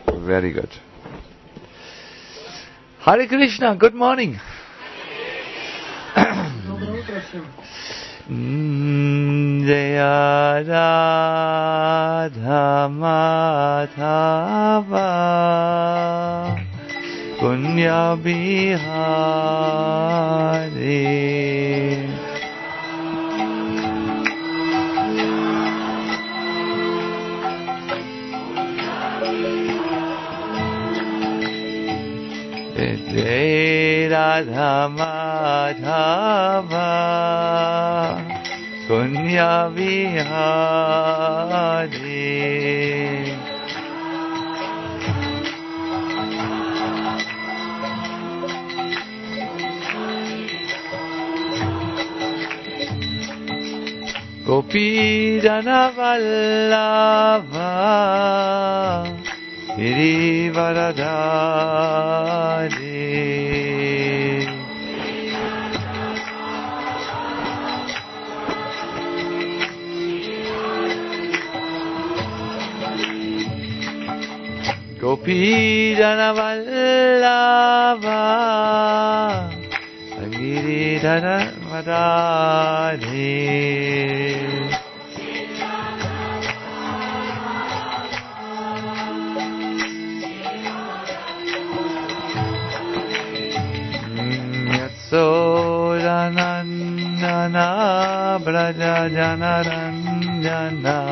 Very good. Hare Krishna, good morning. Jaya Radha Madhava Punya Bihari. Jai Radha Madhava Punya Vihari. Gopi Jana Vallabha Girivaradhari. Gopi Jana Vallabha Giridharadhari. Sodanandana Braja Janaranjana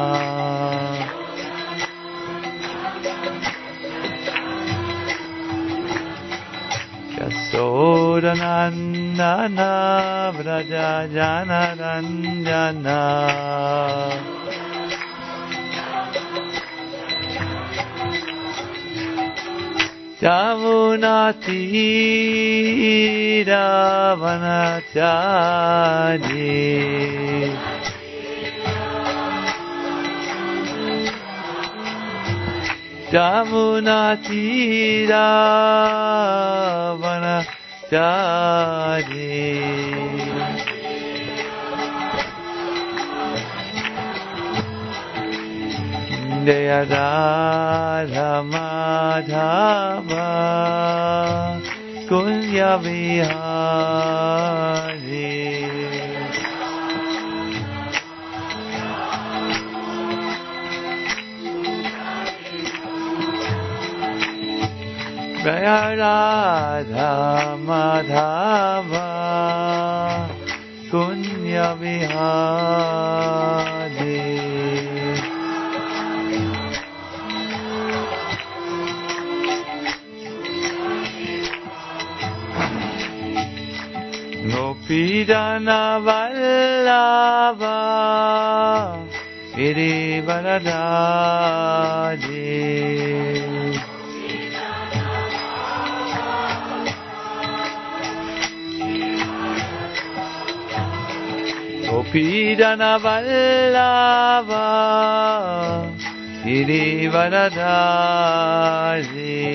Yasodanandana Braja Janaranjana Yamuna Tira Vanachari. Yamuna Tira Vanachari. Jaya Radha Madhava Kunya Vihari. Jaya Radha Madhava Kunya Vihari. Gopi Jana Vallabha Girivaradhari. Gopi Jana Vallabha Girivaradhari.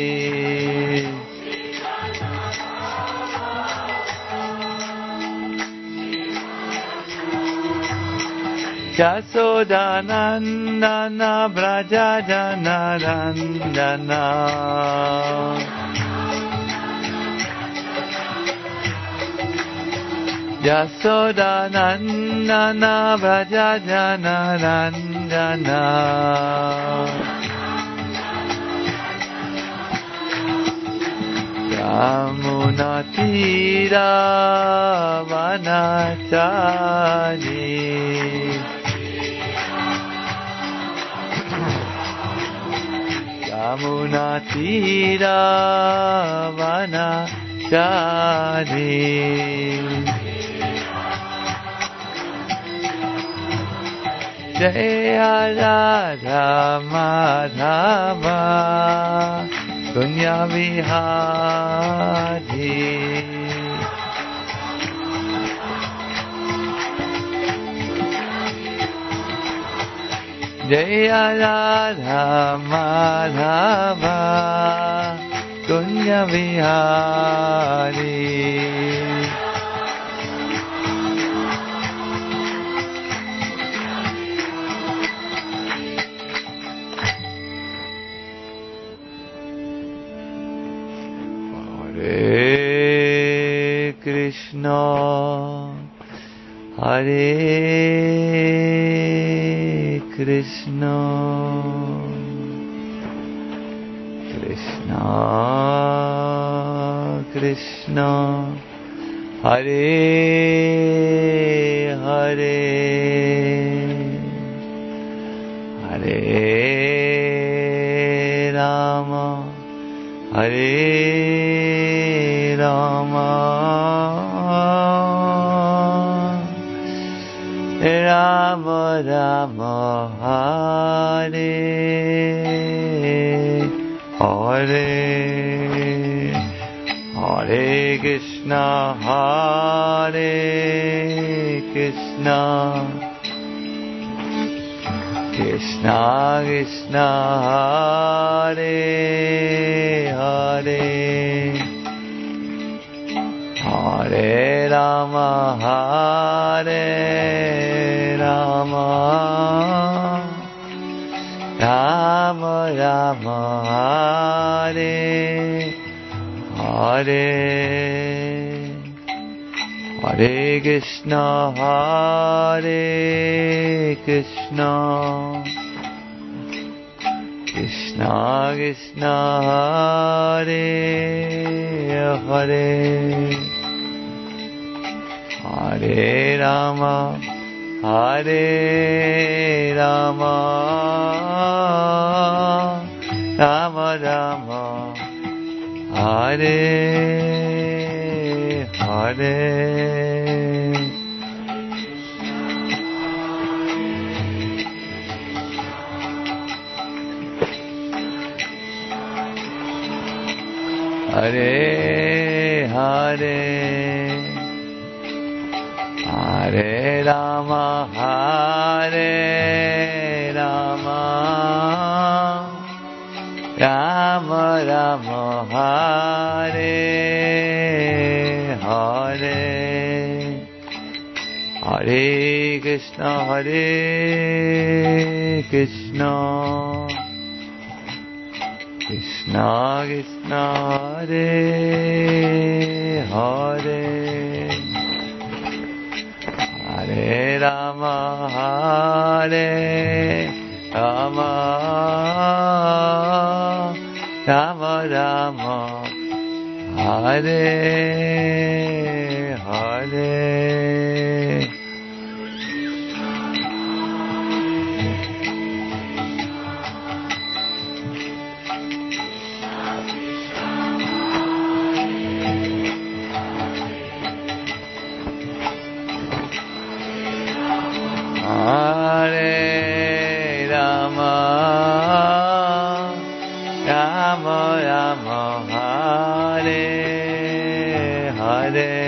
Yasodanandana Braja Janaranjana Yasodanandana Braja Janaranjana Yamuna Tira Vanachari. Yamuna Tira Vanachari. Jaya Radha Madhava Kunya Vihari. Jaya Radha Madhava Kunya Vihari. Hare Krishna, Hare Krishna, Krishna Krishna, Hare Hare, Hare Rama, Hare Rama, Rama Rama, Hare Hare, Hare Krishna, Hare Krishna, Krishna Krishna, Hare Hare, Hare Rama, Hare Rama, Rama Rama, Hare Hare, Hare Krishna, Hare Krishna, Krishna Krishna, Hare Hare, Hare Rama, Hare Rama, Rama Rama, Hare Hare. Hare Hare, Hare Rama, Hare Rama, Rama Rama, Hare Hare, Hare Krishna, Hare Krishna, Krishna Krishna, Hare Hare, Hare Rama, Hare Rama, Rama Rama, Hare Hare. Hare Rama, Rama Rama, Hare Hare,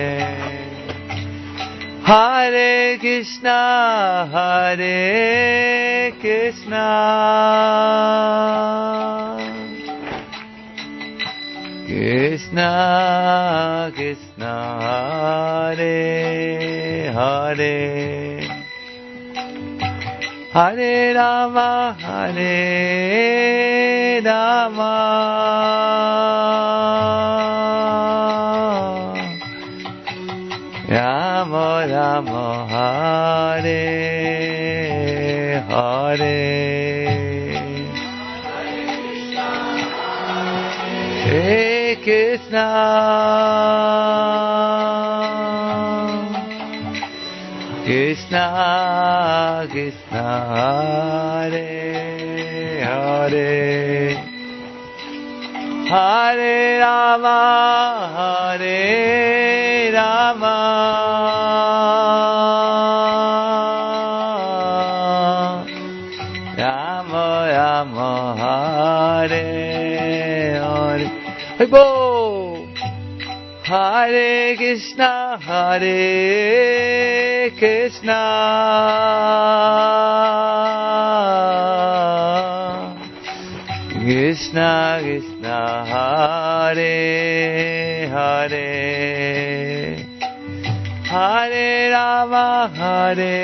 Hare Krishna, Hare Krishna, Krishna Krishna, Hare Hare, Hare Rama, Hare Rama, Rama Rama, Hare Hare, Hare Krishna, Krishna Krishna, Hare Hare, Hare Rama, Hare Rama, Rama Rama, Hare Hare. Hey, bo! Hare Krishna, Hare Krishna, Krishna Krishna, Hare Hare, Hare Rama, Hare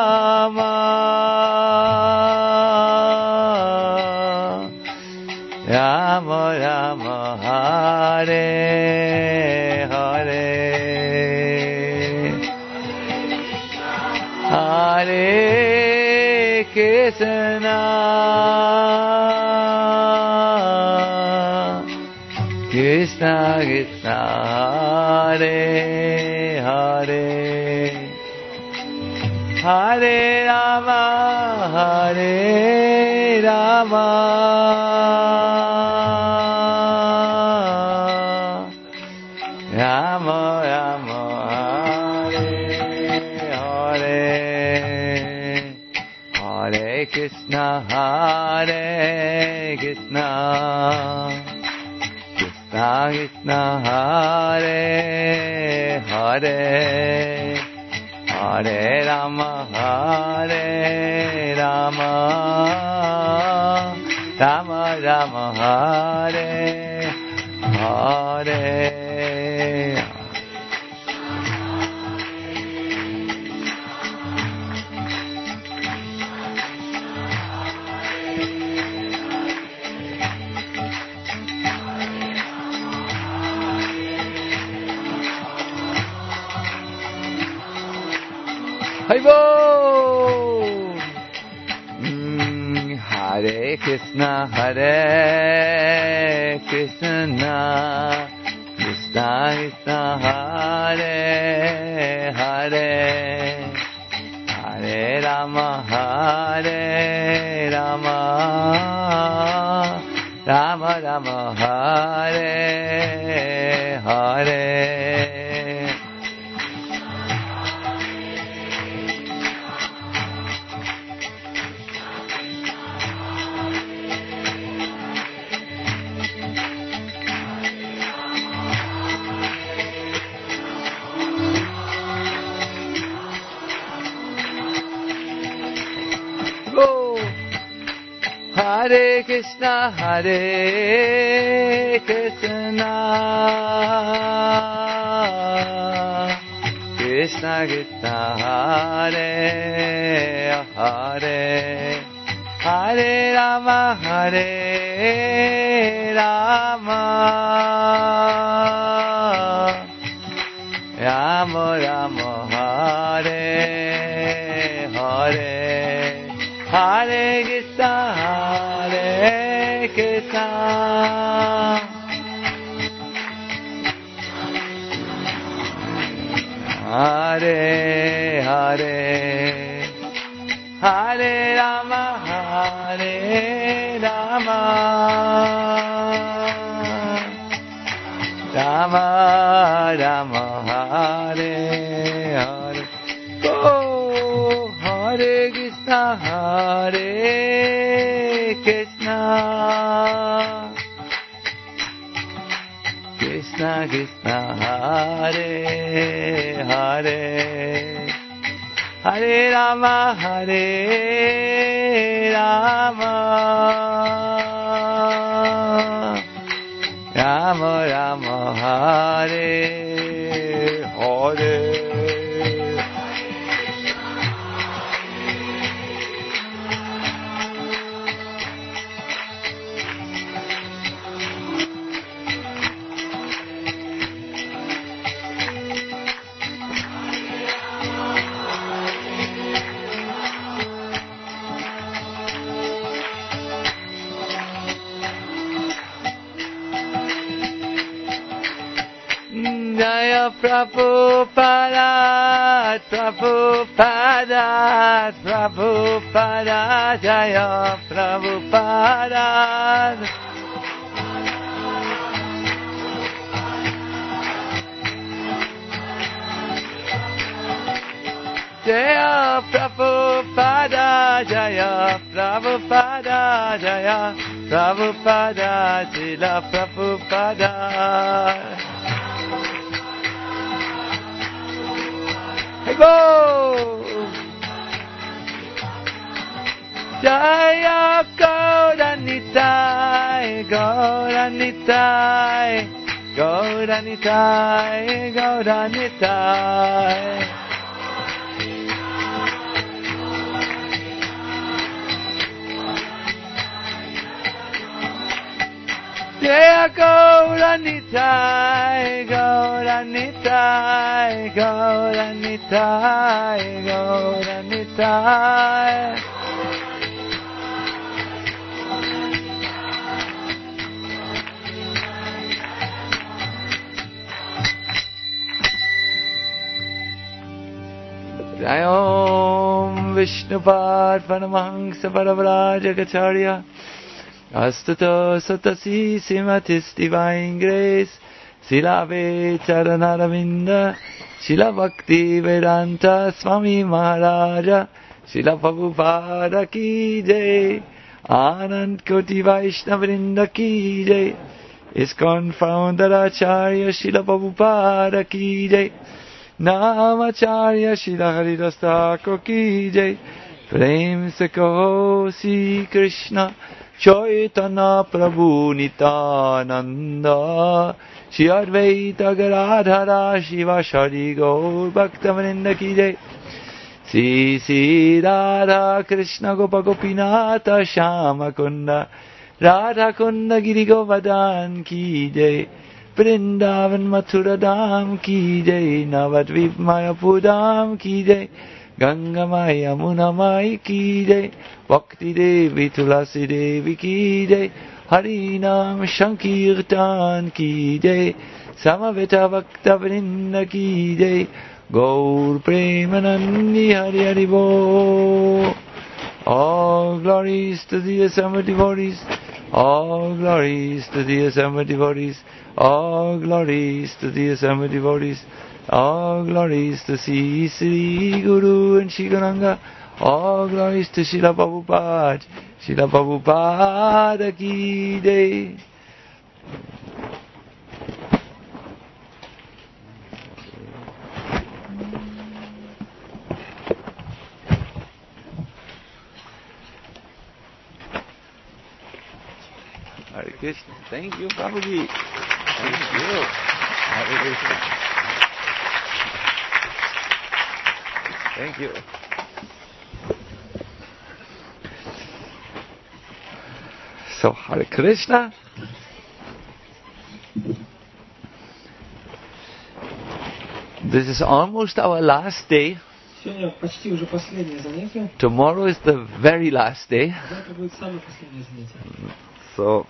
Rama, Rama Rama Hare Hare Hare Krishna Krishna Krishna Hare Hare Hare Rama Hare Rama Rama Rama Hare Hare Hare Krishna Hare Krishna Krishna Krishna Hare Hare Hare Rama Hare Rama Rama Rama Hare Hare Haribo! Hare Krishna, Hare Krishna, Krishna Krishna, Hare Hare, Hare Rama, Hare Rama, Rama Rama, Hare Hare. Hare Krishna, Hare Krishna, Krishna Krishna, Hare Hare, Hare Rama, Hare Rama, Rama Rama, Hare Hare, Hare Krishna, Hare Krishna, Hare Hare, Hare Rama, Hare Rama, Rama Rama, Hare Hare. Oh, Hare Krishna, Hare Krishna, Krishna Krishna, Hare Hare, Hare Rama, Hare Rama, Rama Rama, Hare Hare. Jaya Prabhupada, Prabhupada, Prabhupada, Jaya Prabhupada. Jaya Prabhupada, Jaya Prabhupada, Jaya Prabhupada, Srila Prabhupada. Hey, go! Jaya Gauranitai, Gauranitai, Gauranitai, Gauranitai. Jaya Gauranitai, Gauranitai, Gauranitai, Gauranitai. Jayom Vishnupad Vanamangsa Paravrajakacharya Astato Satasi Simatis Divine Grace Silave Charanaravinda Shila Bhakti Vedanta Swami Maharaja Shila Prabhupada Ki Jai Anand Koti Vaishnavrinda Ki Jai ISKCON Founder Acharya Shila Prabhupada Ki Jai Namacharya Shila Haridas Thakur Ki Jai Prem se kaho Sri Krishna Chaitanya Prabhu Nityananda Shri Advaita Gadadhara Shiva Shari Gaur Bhaktivinoda Ki Jai Sri Sri Radha Krishna Gopa Gopinatha Shama Kunda Radha Kunda Giri Govardhan Ki Jai Vrindavan Mathura Dham Ki Jai Navadvip Mayapur Dham Ki Jai Ganga Maya Muna Mai Ki Jai Bhakti Devi Tulasi Devi Ki Jai Harinam Shankirtan Ki Jai Samaveta Bhakta Vrinda Ki Jai Gaur Premanandi Hari Hari Bo. All glories to the assembled devotees. All glories to the assembled devotees. All glories to the assembled devotees. All glories to Sri Sri Guru and Sri Gauranga. All glories to Srila Prabhupada. Srila Prabhupada Ki Jai. Hare Krishna. Thank you, Prabhuji. Thank you. Hare Krishna. Thank you. So, Hare Krishna. This is almost our last day. Сегодня почти уже последнее занятие. Tomorrow is the very last day. Завтра будет самое последнее занятие. So,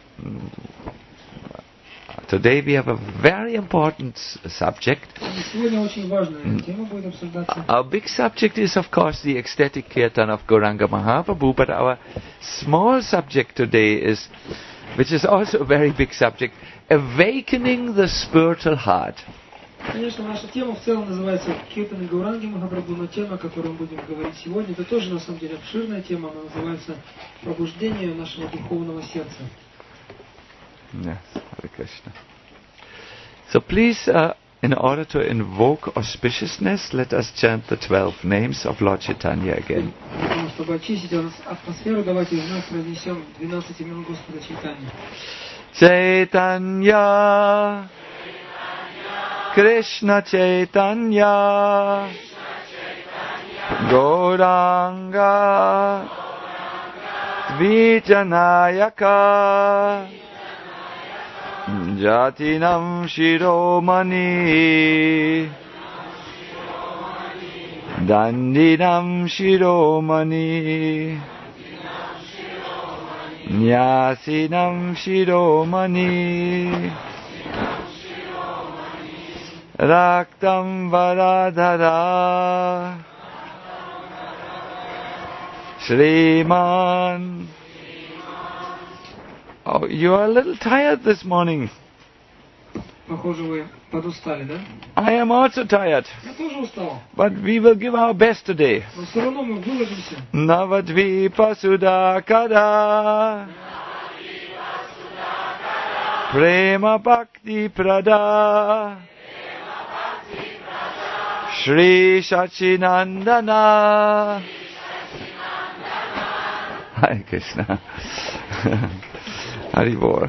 today we have a very important subject. Сегодня очень важная тема будет обсуждаться. Our big subject is, of course, the ecstatic kirtan of Gauranga Mahaprabhu, but our small subject today is, which is also a very big subject, awakening the spiritual heart. Конечно, наша тема в целом называется Киртаны Гауранги Махапрабху, но тема, о которой мы будем говорить сегодня, это тоже на самом деле обширная тема, она называется пробуждение нашего духовного сердца. Yes, Hare Krishna. So please, in order to invoke auspiciousness, let us chant the 12 names of Lord Chaitanya again. Чтобы очистить атмосферу, давайте вновь произнесем 12 имен Господа Чайтаньи. Chaitanya, Krishna Chaitanya, Gauranga, Dvijanayaka, Jatinam Shiromani, Dandinam Shiromani, Nyasinam Shiromani, Raktam Varadhara, Shriman. Oh, you are a little tired this morning. Похоже, вы подустали, да? I am also tired. Я тоже устал. But we will give our best today. Но все равно мы выложимся. Navadvipa Sudakara, Prema Bhakti Prada, Shri Sachinandana. Hare Krishna. Haribol.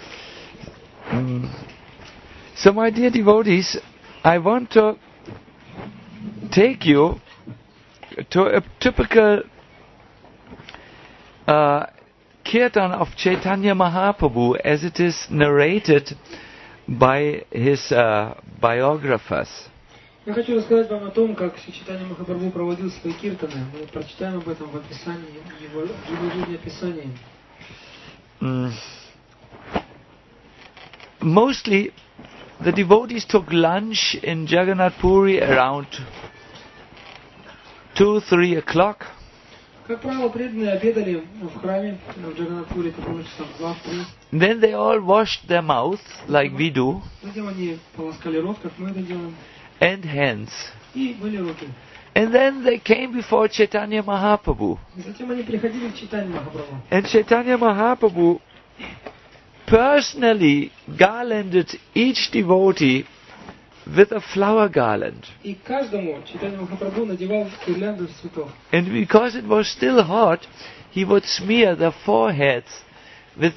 So, my dear devotees, I want to take you to a typical kirtan of Chaitanya Mahaprabhu as it is narrated by his biographers. Я хочу рассказать вам о том, как Чайтанья Махапрабху проводил свои киртаны. Мы прочитаем об этом в описании, его жизнеописании. Mostly, the devotees took lunch in Jagannath Puri around 2-3 o'clock. Как правило, преданные обедали в храме в Джаганнатпуре, это было часов 2-3. Then they all washed their mouths like we do, Затем они полоскали рот, как мы это делаем, and hands. и мыли руки. And then they came before Chaitanya Mahaprabhu. И затем они приходили к Чайтанье Махапрабху. And Chaitanya Mahaprabhu personally garlanded each devotee with a flower garland. И каждому Чайтанья Махапрабху надевал гирлянду из цветов. And because it was still hot, he would smear their foreheads with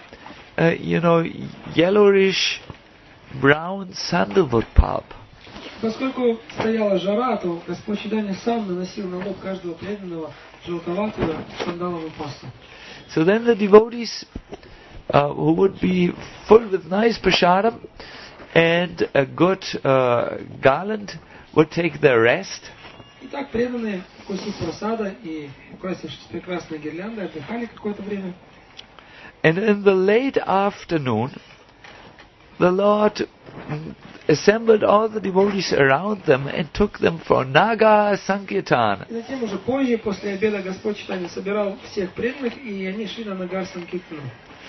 yellowish brown sandalwood pulp. Поскольку стояла жара, то Господь Чайтанья сам наносил на лоб каждого преданного желтоватую сандаловую пасту. So then the devotees who would be full with nice prasadam and a good garland would take their rest. Итак, преданные, вкусив просада и украсившись прекрасной гирляндой, отдыхали какое-то время. And in the late afternoon, the Lord assembled all the devotees around them and took them for Naga Sankirtan. И затем уже позже, после обеда, Господь Чайтанья собирал всех преданных, и они шли на Нагар Санкиртану.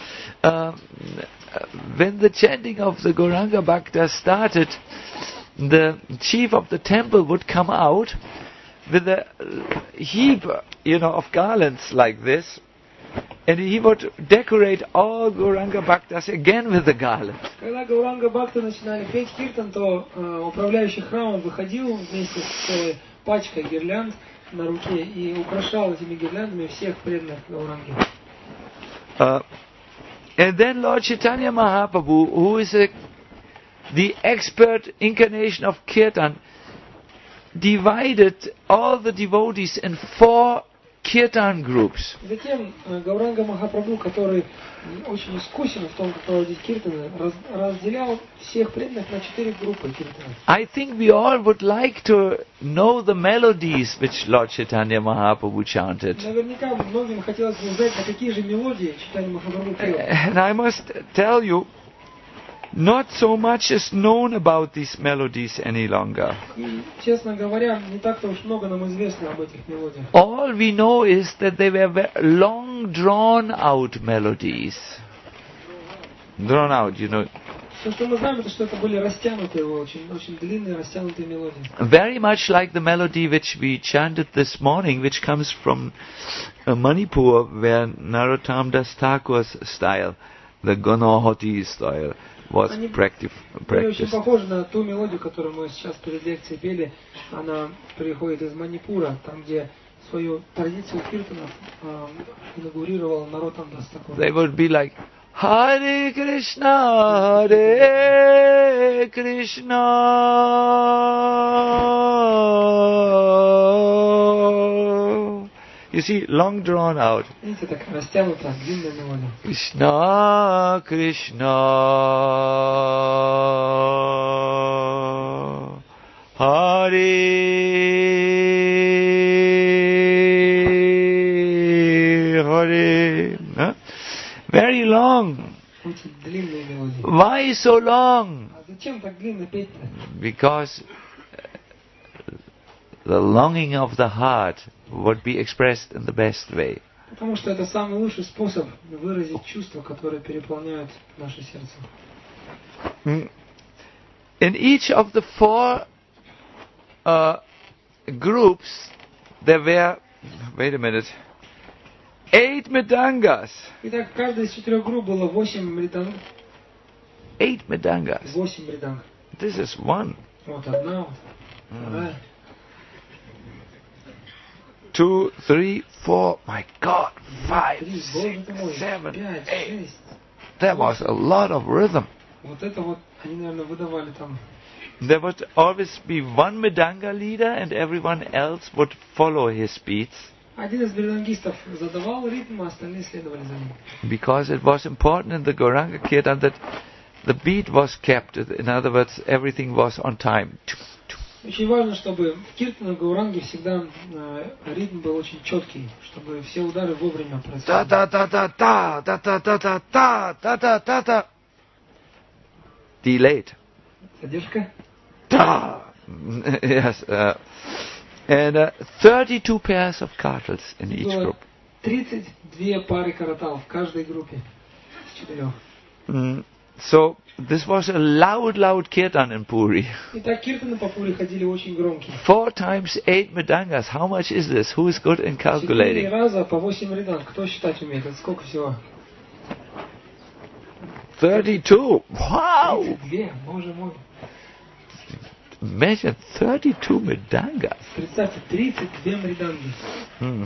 When the chanting of the Gauranga Bhakta started, the chief of the temple would come out with a heap, of garlands like this, and he would decorate all Gauranga Bhaktas again with the garland. Когда Гауранга Бхакты начинали петь киртан, то управляющий храмом выходил вместе с пачкой гирлянд на руке и украшал этими гирляндами всех преданных Гауранги. And then Lord Chaitanya Mahaprabhu, who is the expert incarnation of Kirtan, divided all the devotees in 4 Kirtan groups. Затем Гауранга Махапрабху, который очень искусен в том, как проводить киртаны, разделял всех преданных на 4 группы киртанов. I think we all would like to know the melodies which Lord Chaitanya Mahaprabhu chanted. Наверняка многим хотелось бы узнать, на какие же мелодии Чайтанья Махапрабху пел. And I must tell you, not so much is known about these melodies any longer. И, честно говоря, не так-то уж много нам известно об этих мелодиях. All we know is that they were long drawn out melodies. Drawn out, Все, что мы знаем, это что это были растянутые, очень длинные растянутые мелодии. Very much like the melody which we chanted this morning, which comes from Manipur, where Narottam Das Thakur's style, the Ganahati style, was practiced. Они очень похожи на ту мелодию, которую мы сейчас перед лекцией пели. Она приходит из Манипура, там, где свою традицию киртанов инаугурировал Нароттам Дас Такур. They would be like Hare Krishna, Hare Krishna, you see, long drawn out. Видите, так растянутая, длинная мелодия. Krishna, Krishna, Hare, Hare. Huh? Very long. Очень длинная мелодия. Why so long? А зачем так длинно петь-то? Because the longing of the heart would be expressed in the best way. Потому что это самый лучший способ выразить чувства, которые переполняют наше сердце. In each of the 4 groups, there were, 8 mridangas. Итак, в каждой из 4 групп было 8 мриданг. 8 mridangas. 8 мриданг. This is one. Вот одна, вторая. 2, 3, 4, my God, 5, 3, 6, Боже ты мой, 7, 5, 8. 6. There was a lot of rhythm. Вот это вот они, наверное, выдавали там. There would always be one mridanga leader and everyone else would follow his beats. Один из мридангистов задавал ритм, а остальные следовали за ним. Because it was important in the Gauranga Kirtan that the beat was kept. In other words, everything was on time. Очень важно, чтобы в киртане, в гауранге всегда ритм был очень четкий, чтобы все удары вовремя происходили. Ta-ta-ta-ta-ta, ta-ta-ta-ta-ta, ta-ta-ta-ta. Delayed. Задержка. Ta. Yes. And 32 pairs of cartels in each Было group. 32 пары каратал в каждой группе с 4. So this was a loud kirtan in Puri. Итак, киртаны по Пури ходили очень громкие. 4 times 8 mridangas. How much is this? Who is good in 4 calculating? раза по 8 мриданг. Кто считать умеет? Это сколько всего? 32. Wow! 32, боже мой. Imagine 32 mridangas. Представьте, 32 мриданги.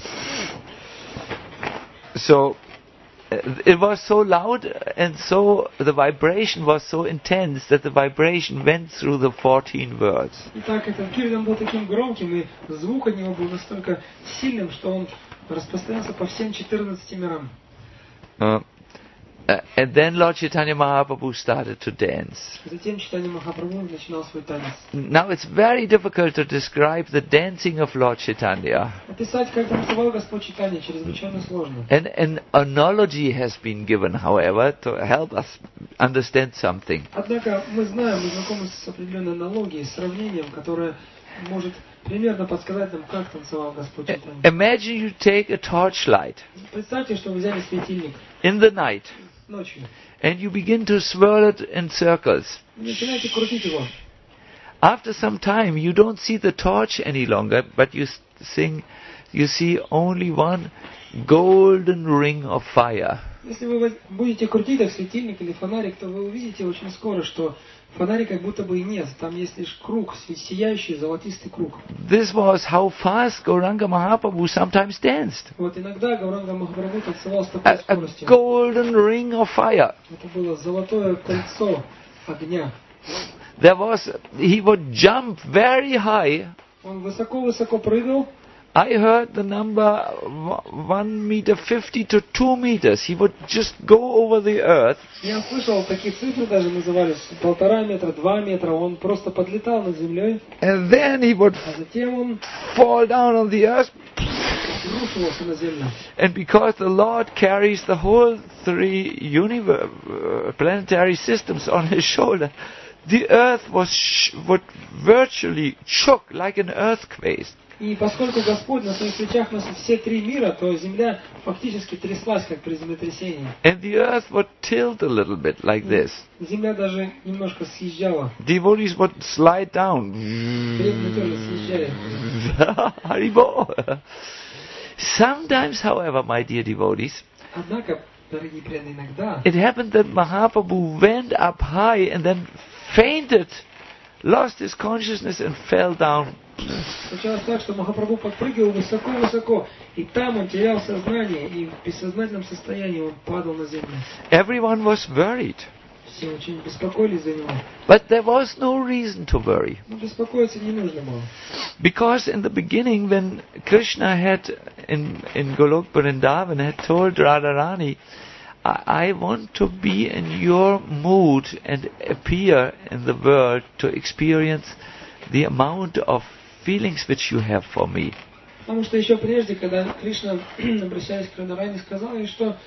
So it was so loud and so the vibration was so intense that the vibration went through the 14 words. Итак, этот киртан был таким громким, и звук от него был настолько сильным, что он распространялся по всем 14 мирам. And then Lord Chaitanya Mahaprabhu started to dance. Затем Чайтанья Махапрабху начинал свой танец. Now it's very difficult to describe the dancing of Lord Chaitanya. Описать, как танцевал Господь Чайтанья, чрезвычайно сложно. And an analogy has been given, however, to help us understand something. Однако мы знаем, мы знакомы с определенной аналогией, сравнением, которое может примерно подсказать нам, как танцевал Господь Чайтанья. Imagine you take a torchlight Представьте, что вы взяли светильник in the night ночью and you begin to swirl it in circles. и начинаете крутить его. After some time, you don't see the torch any longer, but you see only one golden ring of fire. Если вы будете крутить так светильник или фонарик, то вы увидите очень скоро, что фонарика как будто бы и нет. Там есть лишь круг, сияющий золотистый круг. This was how fast Gauranga Mahaprabhu sometimes danced. Вот иногда Гауранга Махапрабху танцевал с такой A скоростью. golden ring of fire. Это было золотое кольцо огня. He would jump very high. Он высоко-высоко прыгал. I heard the number 1 meter 50 to 2 meters. He would just go over the earth. Я слышал, такие цифры даже назывались 1,5 метра, 2 метра. Он просто подлетал над землей. And then he would А затем он fall down on the earth. рушился на землю. And because the Lord carries the whole 3 planetary systems on his shoulder, the earth would virtually shook like an earthquake. И поскольку Господь на своих плечах носит все 3 мира, то земля фактически тряслась, как при землетрясении. And the earth would tilt a little bit like this. Земля даже немножко съезжала. Devotees would slide down. Преданные тоже съезжали. Haribo. Sometimes, however, my dear devotees, Однако, дорогие преданные, иногда it happened that Mahaprabhu went up high and then fainted, lost his consciousness and fell down. случалось так, что Махапрабху подпрыгивал высоко-высоко, и там он терял сознание, и в бессознательном состоянии он падал на землю. Everyone was worried. Все очень беспокоились за него. But there was no reason to worry. Но беспокоиться не нужно было. Because in the beginning, when Krishna had, in Golok Vrindavan, had told Radharani, I want to be in your mood and appear in the world to experience the amount of feelings which you have for me. Потому что еще прежде, когда Кришна, обращаясь к Радхарани, сказал ей, что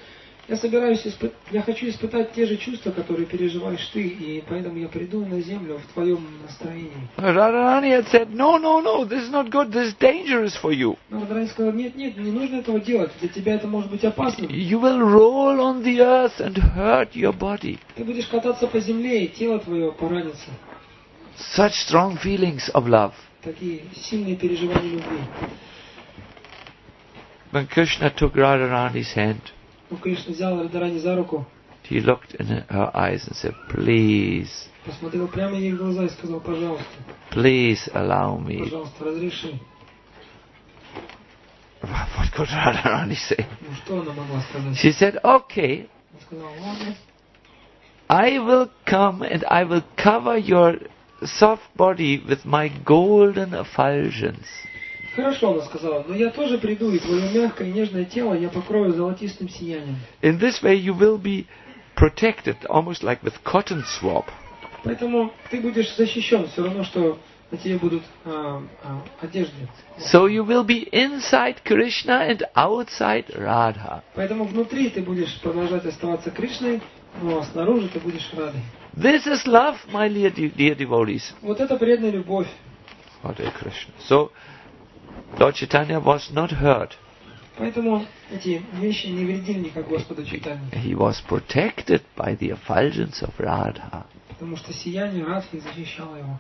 я хочу испытать те же чувства, которые переживаешь ты, и поэтому я приду на землю в твоем настроении. Radharani had said, no, this is not good, this is dangerous for you. Но Радхарани сказал, нет, не нужно этого делать, для тебя это может быть опасным. You will roll on the earth and hurt your body. Ты будешь кататься по земле, и тело твое поранится. Such strong feelings of love. Такие сильные переживания любви. When Krishna took Radharani's hand, Но Кришна взял Радхарани за руку, he looked in her eyes and said, please, посмотрел прямо ей в глаза и сказал, пожалуйста, please allow me. пожалуйста, разреши. What could Radharani say? Ну что она могла сказать? She said, okay, Она сказала, ладно, I will come and I will cover your soft body with my golden effulgence. Хорошо, она сказала, но я тоже приду, и твое мягкое и нежное тело я покрою золотистым сиянием. In this way you will be protected, almost like with cotton swab. Поэтому ты будешь защищен, все равно, что на тебе будут одежды. So you will be inside Krishna and outside Radha. Поэтому внутри ты будешь продолжать оставаться Кришной, но снаружи ты будешь Радой. This is love, my dear devotees. Вот это преданная любовь. Hare Krishna. So, Lord Chaitanya was not hurt. Поэтому эти вещи не вредили никак Господу Чайтанье. He was protected by the effulgence of Radha. Потому что сияние Радхи защищало его.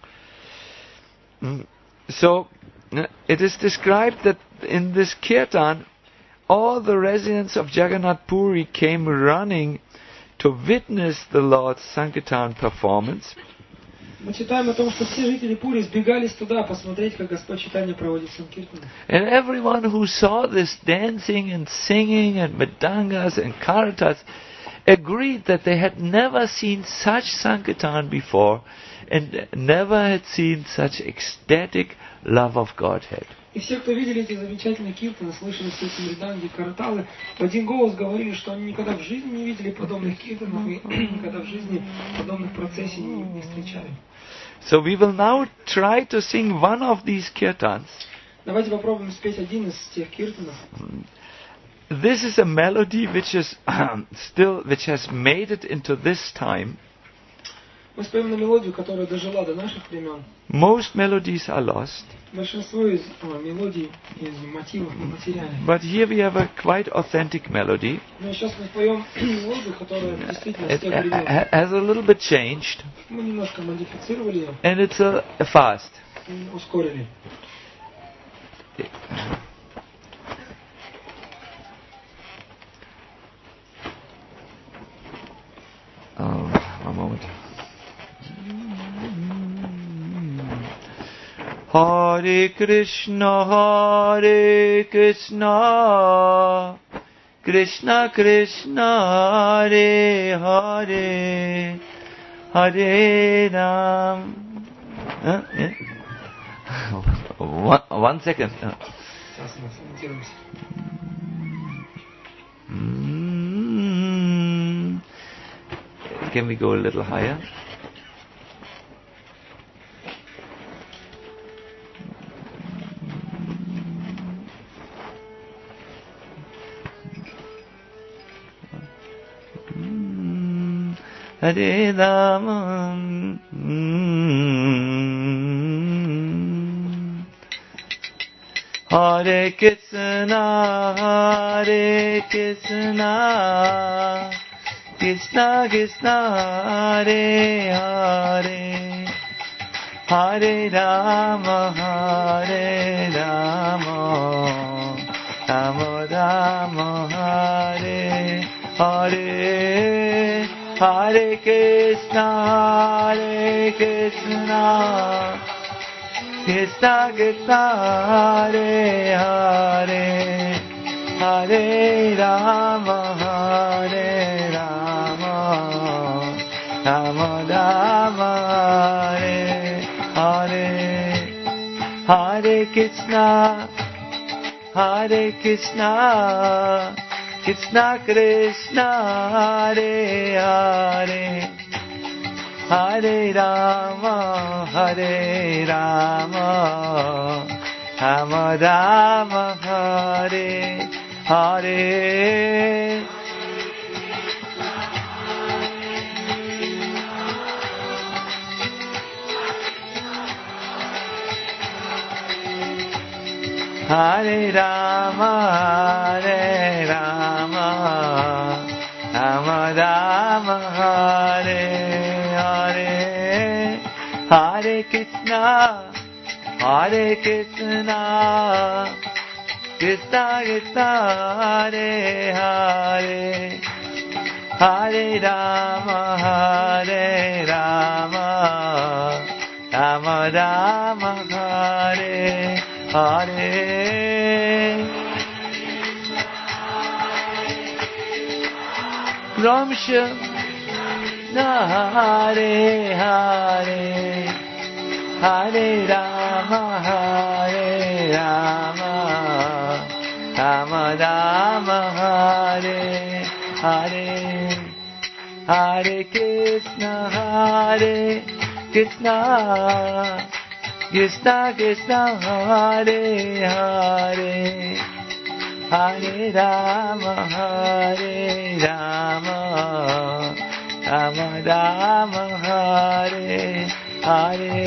So, it is described that in this kirtan, all the residents of Jagannath Puri came running to witness the Lord's Sankirtan performance. Мы читаем о том, что все жители Пури сбегались туда посмотреть, как Господь Чайтанья проводит Санкиртан. And everyone who saw this dancing and singing and mridangas and karatas agreed that they had never seen such Sankirtan before and never had seen such ecstatic love of Godhead. И все, кто видели эти замечательные киртаны, слышали все эти мриданги, караталы, в один голос говорили, что они никогда в жизни не видели подобных киртанов и никогда в жизни подобных процессий не встречали. So we will now try to sing one of these kirtans. Давайте попробуем спеть один из тех киртанов. This is a melody which is which has made it into this time. Мы споем на мелодию, которая дожила до наших времен. Most melodies are lost. Большинство из мелодий, из мотивов материальных. But here we have a quite authentic melody. Но сейчас мы споем мелодию, которая действительно с It тех времен. has a little bit changed. Мы немножко модифицировали ее And it's fast. и ускорили. One moment. Hare Krishna, Krishna Krishna, Hare Hare, Hare Ram. Yeah. One second. Сейчас мы сориентируемся. Can we go a little higher? Hare Rama, Hare Krishna, Hare Krishna, Krishna Krishna, Hare Hare, Hare Rama, Hare Rama, Rama Rama, Hare Hare. Hare Krishna, Krishna Krishna, Hare Hare, Hare Rama, Hare Rama, Rama Rama, Hare Hare. Hare Krishna, Krishna Krishna, Hare Hare, Hare Rama, Hare Rama, Rama Rama, Hare Hare. Hare Rama, Hare Rama, Rama Rama, Hare Hare. Hare Krishna, Krishna Krishna, Hare Hare, Hare Rama, Hare Rama, Rama Rama, Hare Hare. Ram Shana, Hare Hare, Hare Rama, Hare Rama, Rama Rama, Hare Hare, Hare Krishna, Krishna Krishna, Hare Hare, Hare Rama, Rama Rama, Hare Hare.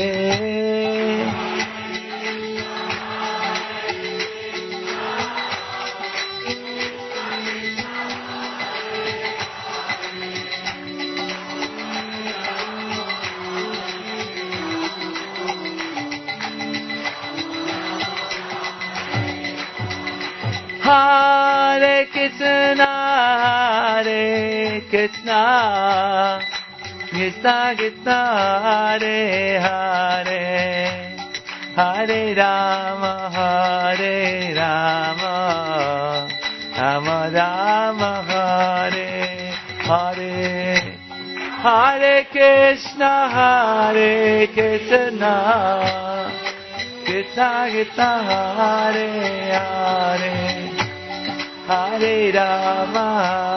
Hare Krishna, Krishna Krishna, Hare Hare, Hare Rama, Rama Rama, Hare Hare, Hare Krishna, Krishna Krishna, Hare Hare, Hare Rama,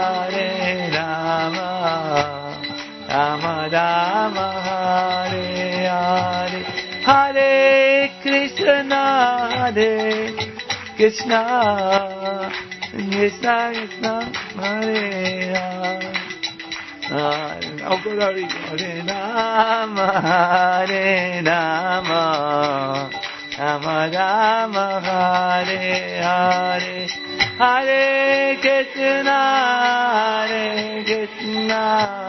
Rama Rama, Hare Hare, Hare Krishna, Krishna Krishna, Hare Hare. Hare Rama, Rama Rama, Hare Hare, Hare Krishna, Krishna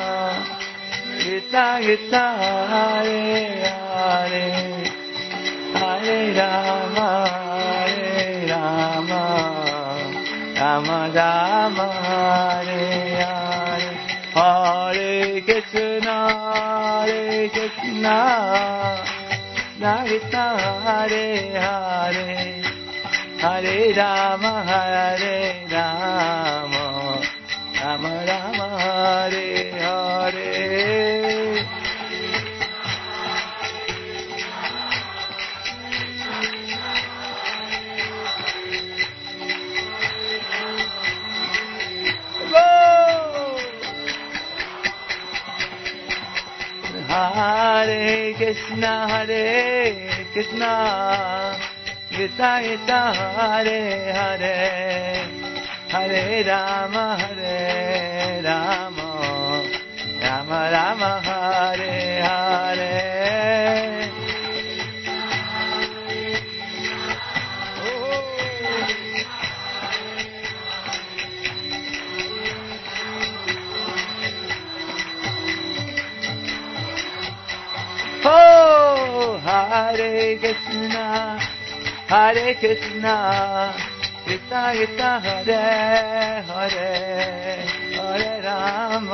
Krishna, Hare Hare, Hare Rama, Rama Rama, Hare Hare, Hare Krishna, Krishna Krishna, Hare Hare, Hare Rama, Rama Rama, Hare Hare. Hare Krishna, Krishna Krishna, Hare Hare, Hare Rama, Rama Rama, Hare Hare. Oh, Hare Krishna, Krishna Krishna, Hare Hare, Hare Rama,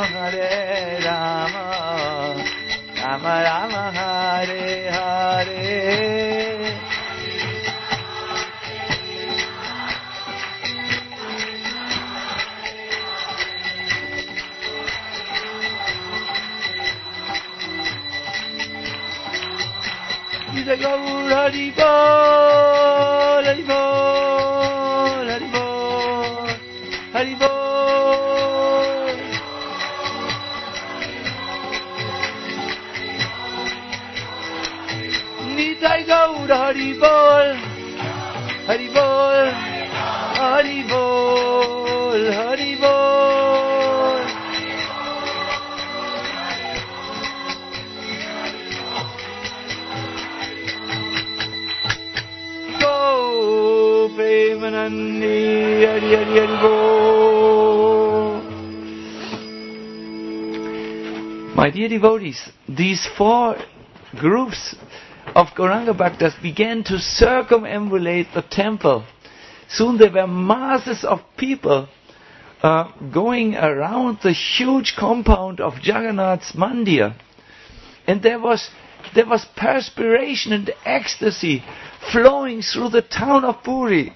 Rama Rama, Hare Hare. Jai Gaur Hari Bol, Hari Bol, Hari Bol, Hari Bol. Jai Gaur Hari Bol, Hari Bol, Hari Bol, Hari Bol. Premanandi, Hari Hari Hari Bol. My dear devotees, these four groups of Gauranga Bhaktas began to circumambulate the temple. Soon there were masses of people going around the huge compound of Jagannath's Mandir. And there was perspiration and ecstasy flowing through the town of Puri.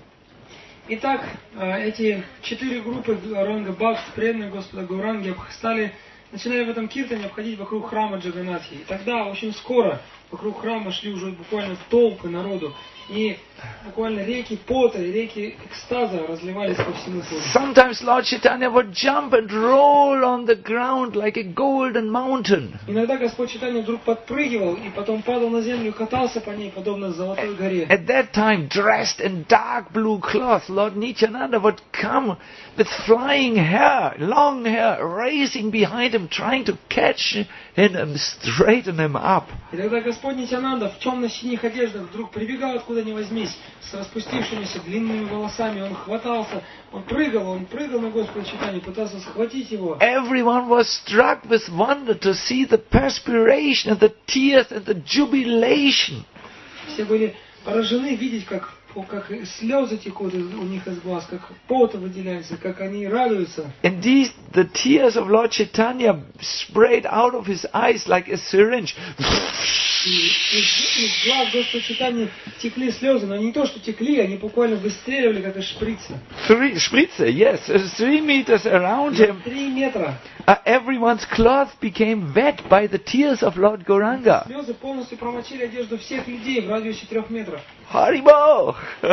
Итак, эти четыре группы Гауранга Бхакт, преданных Господа Гауранги, стали начинали в этом киртане обходить вокруг храма Джаганатхи. И тогда очень скоро вокруг храма шли уже буквально толпы народу. И буквально реки пота и реки экстаза разливались по всему полю. Sometimes Lord Chaitanya would jump and roll on the ground like a golden mountain. Иногда Господь Чайтанья вдруг подпрыгивал и потом падал на землю и катался по ней, подобно золотой горе. At that time, dressed in dark blue cloth, Lord Nityananda would come with flying hair, long hair, racing behind him, trying to catch him and straighten him up. И тогда Господь Нитьянанда в темно-синих одеждах вдруг прибегал откуда ни возьмись, с распустившимися длинными волосами. Он хватался, он прыгал на Господа Чайтанью, пытался схватить его. Everyone was struck with wonder to see the perspiration and the tears and the jubilation. Все были поражены видеть, как слезы текут у них из глаз, как пот выделяется, как они радуются. Indeed, the tears of Lord Chaitanya sprayed out of his eyes like a syringe. Из глаз Господа Чайтаньи текли слезы, но не то, что текли, они буквально выстреливали, как из шприца. Spritze, yes, 3 meters around him. 3 метра. Everyone's cloth became wet by the tears of Lord Gauranga. Слезы полностью промочили одежду всех людей в радиусе 3 метров. Haribo!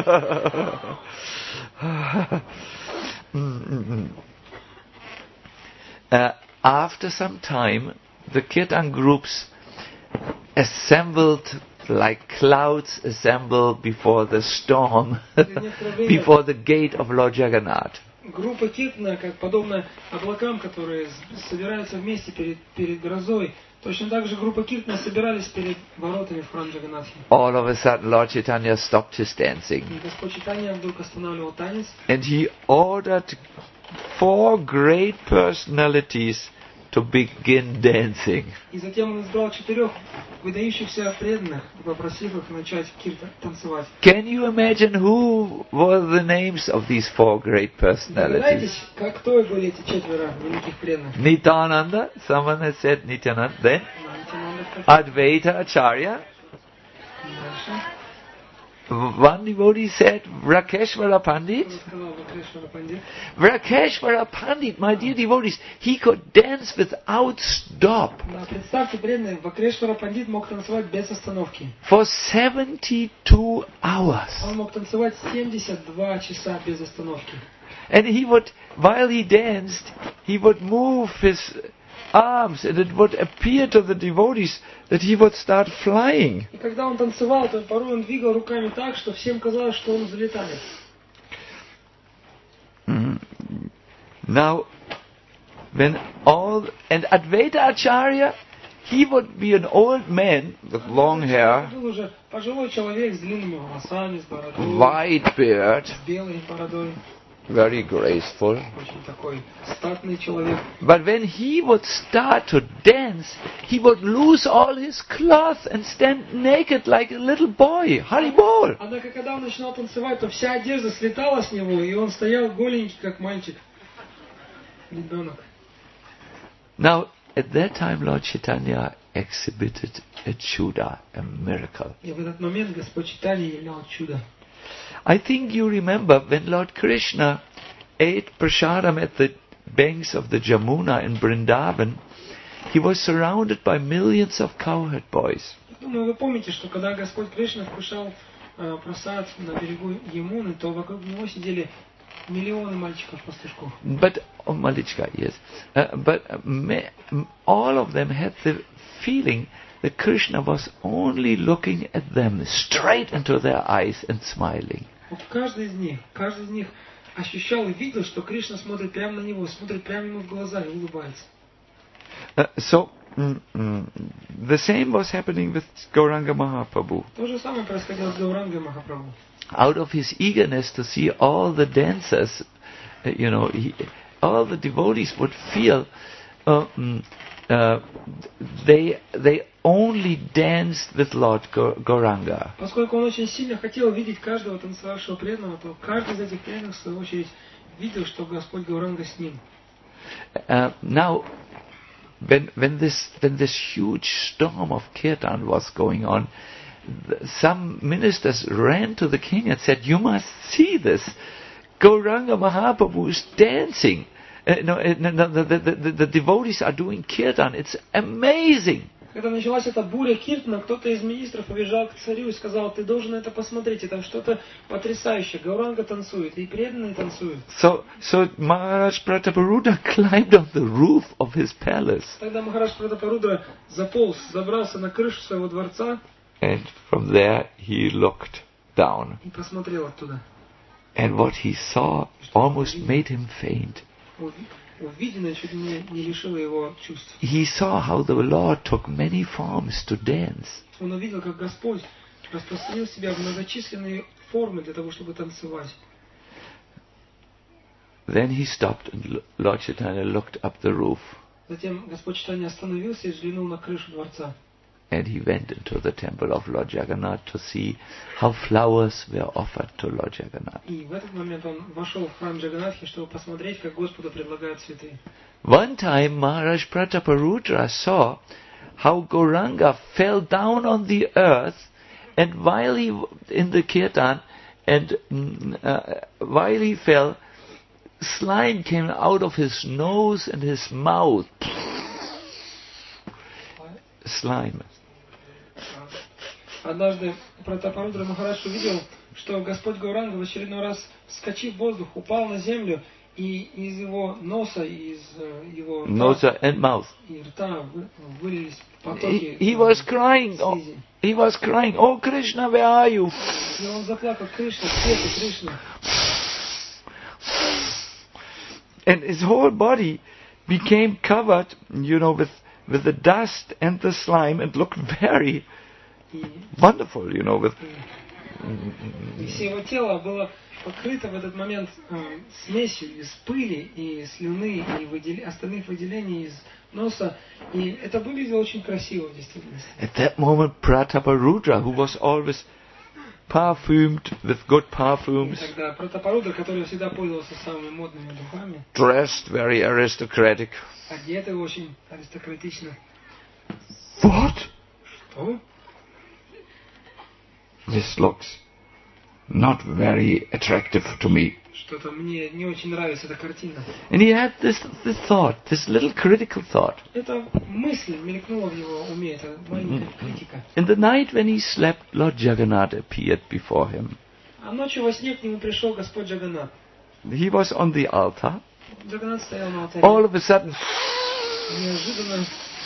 After some time, the Kirtan groups assembled like clouds assemble before the storm, before the gate of Lord Jagannath. Группа киртана, как подобно облакам, которые собираются вместе перед грозой, точно так же группа киртана собирались перед воротами в храм Джаганнатхи. All of a sudden, Lord Chaitanya stopped his dancing. И Господь Чайтанья вдруг останавливал танец. And he ordered 4 great personalities to begin dancing. И затем он избрал 4 выдающихся преданных, попросив их начать танцевать. Can you imagine who were the names of these 4 great personalities? Догадайтесь, кто были эти 4 великих преданных? Nityananda, someone has said Nityananda, then Advaita Acharya. One devotee said Rakeshwara Pandit. Rakeshwara Pandit, my dear devotees, he could dance without stop. Представьте, преданные, Вакрешвара Пандит мог танцевать без остановки. For 72 hours. Он мог танцевать 72 часа без остановки. And he would, while he danced, he would move his arms, and it would appear to the devotees that he would start flying. И когда он танцевал, то порой он двигал руками так, что всем казалось, что он взлетает. Now, and Advaita Acharya, he would be an old man with long hair, Был уже пожилой человек с длинными волосами, с бородой, white beard, с белой бородой, very graceful. очень такой статный человек. But when he would start to dance, he would lose all his cloth and stand naked like a little boy. Haribol! Однако, когда он начинал танцевать, то вся одежда слетала с него, и он стоял голенький, как мальчик, ребенок. Now, at that time, Lord Chaitanya exhibited a chuda, a miracle. И в этот момент Господь Чайтанья являл чудо. I think you remember when Lord Krishna ate prasadam at the banks of the Jamuna in Vrindavan, he was surrounded by millions of cowherd boys. Думаю, вы помните, что когда Господь Кришна вкушал прасад на берегу Ямуны, то вокруг него сидели миллионы мальчиков-пастушков. But, Malichka, yes. But all of them had the feeling that Krishna was only looking at them straight into their eyes and smiling. Каждый из них ощущал и видел, что Кришна смотрит прямо на него, смотрит прямо ему в глаза и улыбается. So, the same was happening with Gauranga Mahaprabhu. То же самое происходило с Гаурангой Махапрабху. Out of his eagerness to see all the dancers, all the devotees would feel they only danced with Lord Gauranga. Поскольку он очень сильно хотел видеть каждого танцевавшего преданного, то каждый из этих преданных, в свою очередь, видел, что Господь Гауранга с ним. Now, when this huge storm of kirtan was going on, some ministers ran to the king and said, "You must see this. Gauranga Mahaprabhu is dancing." the devotees are doing kirtan. It's amazing. Когда началась эта буря киртана, кто-то из министров побежал к царю и сказал: ты должен это посмотреть, это что-то потрясающее. Гауранга танцует, и преданные танцуют. So Maharaj Prataparudra climbed on the roof of his palace. Тогда Махарадж Пратапарудра заполз, забрался на крышу своего дворца. And from there he looked down. И посмотрел оттуда. And what he saw almost made him faint. Увиденное чуть не лишило его чувств. He saw how the Lord took many forms to dance. Он увидел, как Господь распространил себя в многочисленные формы для того, чтобы танцевать. Then he stopped and Lord Chaitanya looked up the roof. Затем Господь Чайтанья остановился и взглянул на крышу дворца. And he went into the temple of Lord Jagannath to see how flowers were offered to Lord Jagannath. И в этот момент он вошел в храм Джаганнатхи, чтобы посмотреть, как Господу предлагают цветы. One time Maharaj Prataparudra saw how Gauranga fell down on the earth, and while he in the kirtan, and while he fell, slime came out of his nose and his mouth. Slime. Однажды Пратапарудра Махарадж увидел, что Господь Гауранга в очередной раз, вскочив в воздух, упал на землю, и из его носа, из его рта вылились потоки. He was crying. Oh Krishna, where are you? И он заплакал: Кришна, где ты, Кришна? And his whole body became covered, with the dust and the slime, and looked very wonderful, with... И все его тело было покрыто в этот момент смесью из пыли и слюны и остальных выделений из носа. И это выглядело очень красиво в действительности. At that moment, Prataparudra, who was always perfumed with good perfumes, И тогда Пратапарудра, который всегда пользовался самыми модными духами, dressed very aristocratic. одетый очень аристократично. What? Что? This looks not very attractive to me. Что-то мне не очень нравится эта картина. And he had this thought, this little critical thought. Эта мысль мелькнула в его уме, это маленькая критика. In the night when he slept, Lord Jagannath appeared before him. А ночью во сне к нему пришел Господь Джаганнат. He was on the altar. Джаганнат стоял на алтаре. All of a sudden, Неожиданно.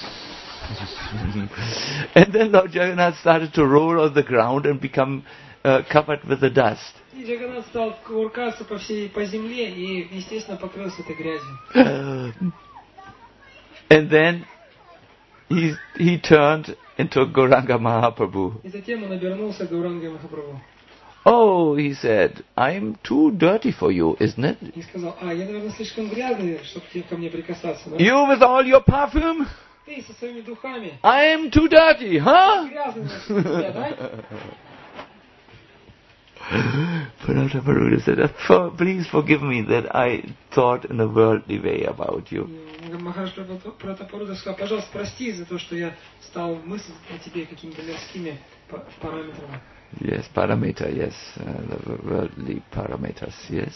and then Lord Jagannath started to roll on the ground and become covered with the dust. И Джаганнат стал кувыркаться по земле и, естественно, покрылся этой грязью. And then he turned into Gauranga Mahaprabhu. И затем он обернулся к Гауранге Махапрабху. Oh, he said, I'm too dirty for you, isn't it? И сказал: я, наверное, слишком грязный, чтобы ко мне прикасаться. Да? You with all your perfume? Ты со своими духами. I am too dirty, huh? Грязный, значит, да? Prataparudra said, please forgive me that I thought in a worldly way about you. Махарадж Пратапарудра сказал: пожалуйста, прости за то, что я стал мыслить о тебе какими-то мирскими параметрами. Yes, parameter, yes, the worldly parameters, yes.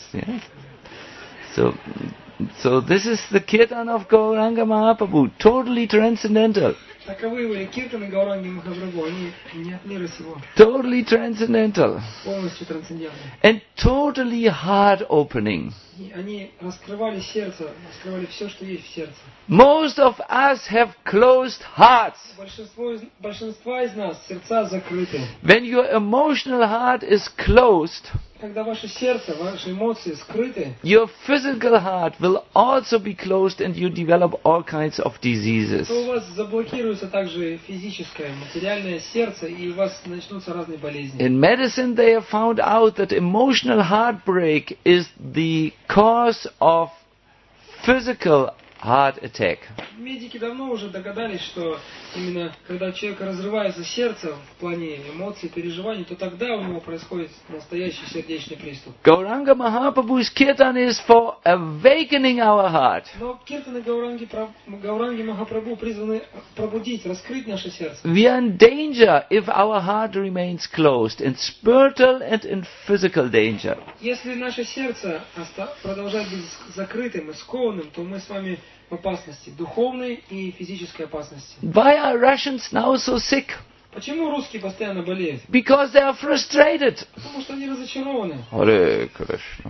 So this is the kirtan of Gauranga Mahaprabhu, totally transcendental. Таковы были киртаны Гауранги Махапрабху, они не от мира сего. Totally transcendental. Полностью трансцендентны. And totally heart-opening. И они раскрывали сердце, раскрывали все, что есть в сердце. Most of us have closed hearts. Большинство из нас сердца закрыты. When your emotional heart is closed, Когда ваше сердце, ваши эмоции скрыты, your physical heart will also be closed and you develop all kinds of diseases. то у вас заблокируется также физическое, материальное сердце, и у вас начнутся разные болезни. In medicine, they have found out that emotional heartbreak is the cause of physical heart attack. Медики давно уже догадались, что именно когда человека разрывается сердце в плане эмоций, переживаний, то тогда у него происходит настоящий сердечный приступ. Gauranga Mahaprabhu's kirtan is for awakening our heart. Но киртаны Гауранги Махапрабху призваны пробудить, раскрыть наше сердце. We are in danger if our heart remains closed, in spiritual and in physical danger. Если наше сердце продолжает быть закрытым и скованным, то мы с вами в опасности, духовной и физической опасности. Why are Russians now so sick? Почему русские постоянно болеют? Because they are frustrated. Потому что они разочарованы. Hare Krishna.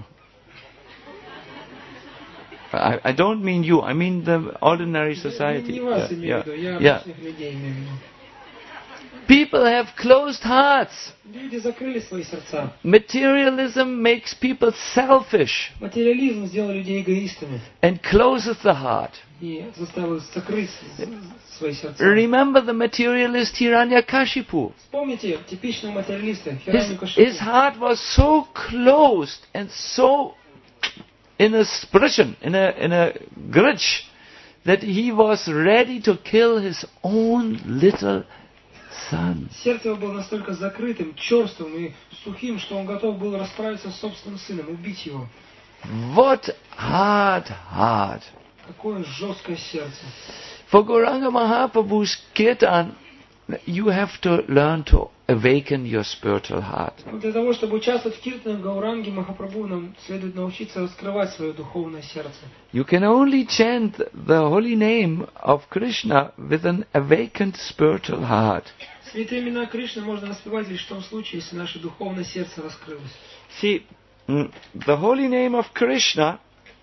I don't mean you, I mean the ordinary society. Не вас имею в виду, я обычных людей имею в виду. People have closed hearts. Люди закрыли свои сердца. Materialism makes people selfish Материализм сделал людей эгоистами and closes the heart. и заставил закрыть свои сердца. Remember the materialist Hiranyakashipu. Вспомните типичного материалиста His Хираньякашипу. heart was so closed and so in a prison, in a grudge, that he was ready to kill his own little son. Сердце его было настолько закрытым, черствым и сухим, что он готов был расправиться с собственным сыном, убить его. What hard heart! Какое жесткое сердце. For Gauranga Mahaprabhu's kirtan, you have to learn to awaken your spiritual heart. Но для того, чтобы участвовать в киртанах Гауранги Махапрабху, нам следует научиться раскрывать свое духовное сердце. You can only chant the holy name of Krishna with an awakened spiritual heart. Святые имена Кришны можно воспевать лишь в том случае, если наше духовное сердце раскрылось. See, the holy name of Krishna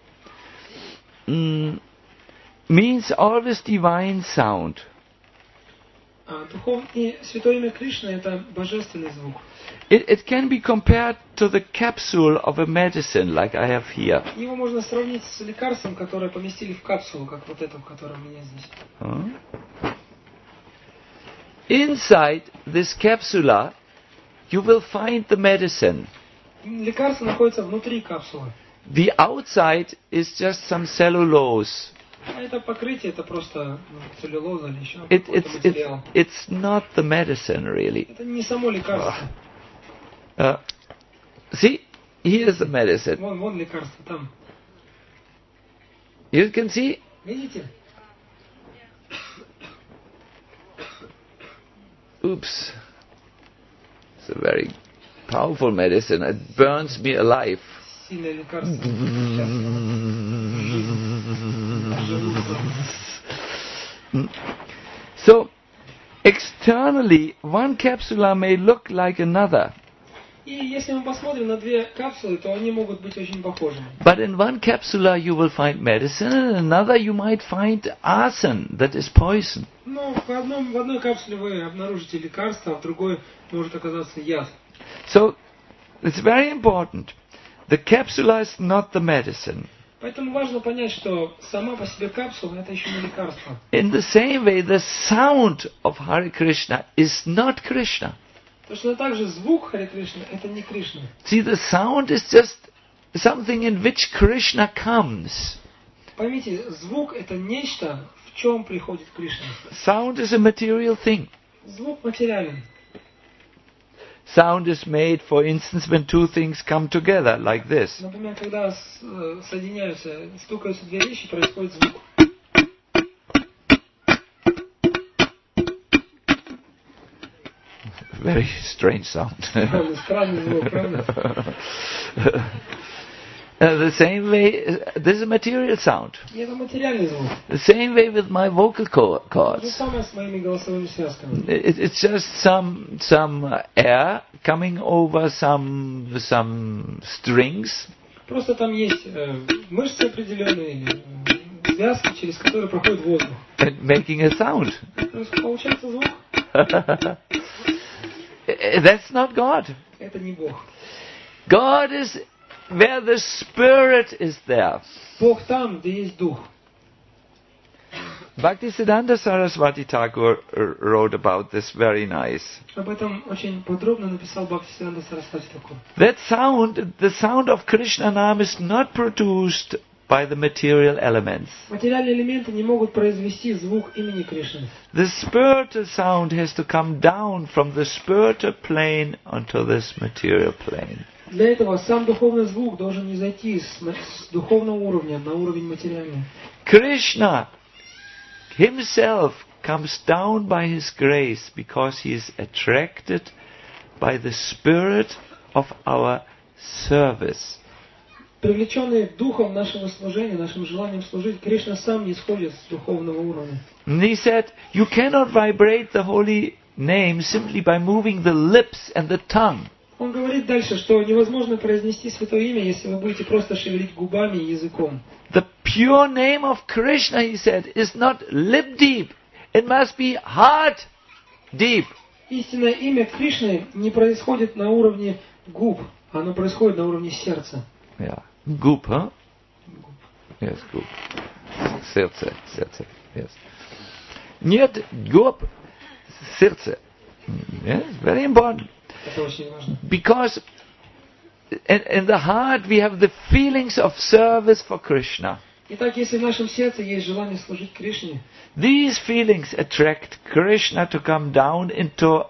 means always divine sound. И святое имя Кришны — это божественный звук. It can be compared to the capsule of a medicine, like I have here. Его можно сравнить с лекарством, которое поместили в капсулу, как вот это, которое у меня здесь. Inside this capsula, you will find the medicine. Лекарство находится внутри капсулы. The outside is just some cellulose. Это покрытие, это просто целлюлоза или еще какой-то материал. It's not the medicine, really. Это не само лекарство. See, here's the medicine. Вон лекарство, там. You can see? Видите? Oops. It's a very powerful medicine. It burns me alive. Сильное лекарство. So, externally, one capsula may look like another. И если мы посмотрим на две капсулы, то они могут быть очень похожими. But in one capsula you will find medicine, and in another you might find arson, that is poison. Но в одной капсуле вы обнаружите лекарство, а в другой может оказаться яд. So, it's very important. The capsula is not the medicine. Поэтому важно понять, что сама по себе капсула — это еще не лекарство. In the same way, the sound of Hare Krishna is not Krishna. Точно так же звук Харе Кришны — это не Кришна. See, the sound is just something in which Krishna comes. Поймите, звук — это нечто, в чем приходит Кришна. Sound is a material thing. Звук материален. Sound is made, for instance, when two things come together, like this. Например, когда соединяются, стукаются две вещи, происходит звук. Very strange sound. Странный звук, правда? The same way, this is a material sound. И это материальный звук. The same way with my vocal То же cords. самое с моими голосовыми связками. It's just some air coming over some strings, Просто там есть мышцы определенные, или связки, через которые проходит воздух. and making a sound. Получается звук. That's not God. Это не Бог. God is where the Spirit is there. Бог там, где есть Дух. Bhaktisiddhanta Saraswati Thakur wrote about this very nice. Об этом очень подробно написал Бхактисиддханта Сарасвати Тхакур. That sound, the sound of Krishna Nam is not produced by the material elements. Материальные элементы не могут произвести звук имени Кришны. The spiritual sound has to come down from the spiritual plane onto this material plane. Для этого сам духовный звук должен не зайти с духовного уровня на уровень материальный. Krishna himself comes down by his grace because he is attracted by the spirit of our service. Привлеченный духом нашего служения, нашим желанием служить, Кришна сам не сходит с духовного уровня. And he said, you cannot vibrate the holy name simply by moving the lips and the tongue. Он говорит дальше, что невозможно произнести святое имя, если вы будете просто шевелить губами и языком. The pure name of Krishna, he said, is not lip deep. It must be heart deep. Истинное имя Кришны не происходит на уровне губ, оно происходит на уровне сердца. Yeah. Goop, huh? Yes, goop. Сердце, yes. Нет, goop, сердце. Yes, very important. Это очень важно. Because in the heart we have the feelings of service for Krishna. Итак, если в нашем сердце есть желание служить Кришне, These feelings attract Krishna to come down into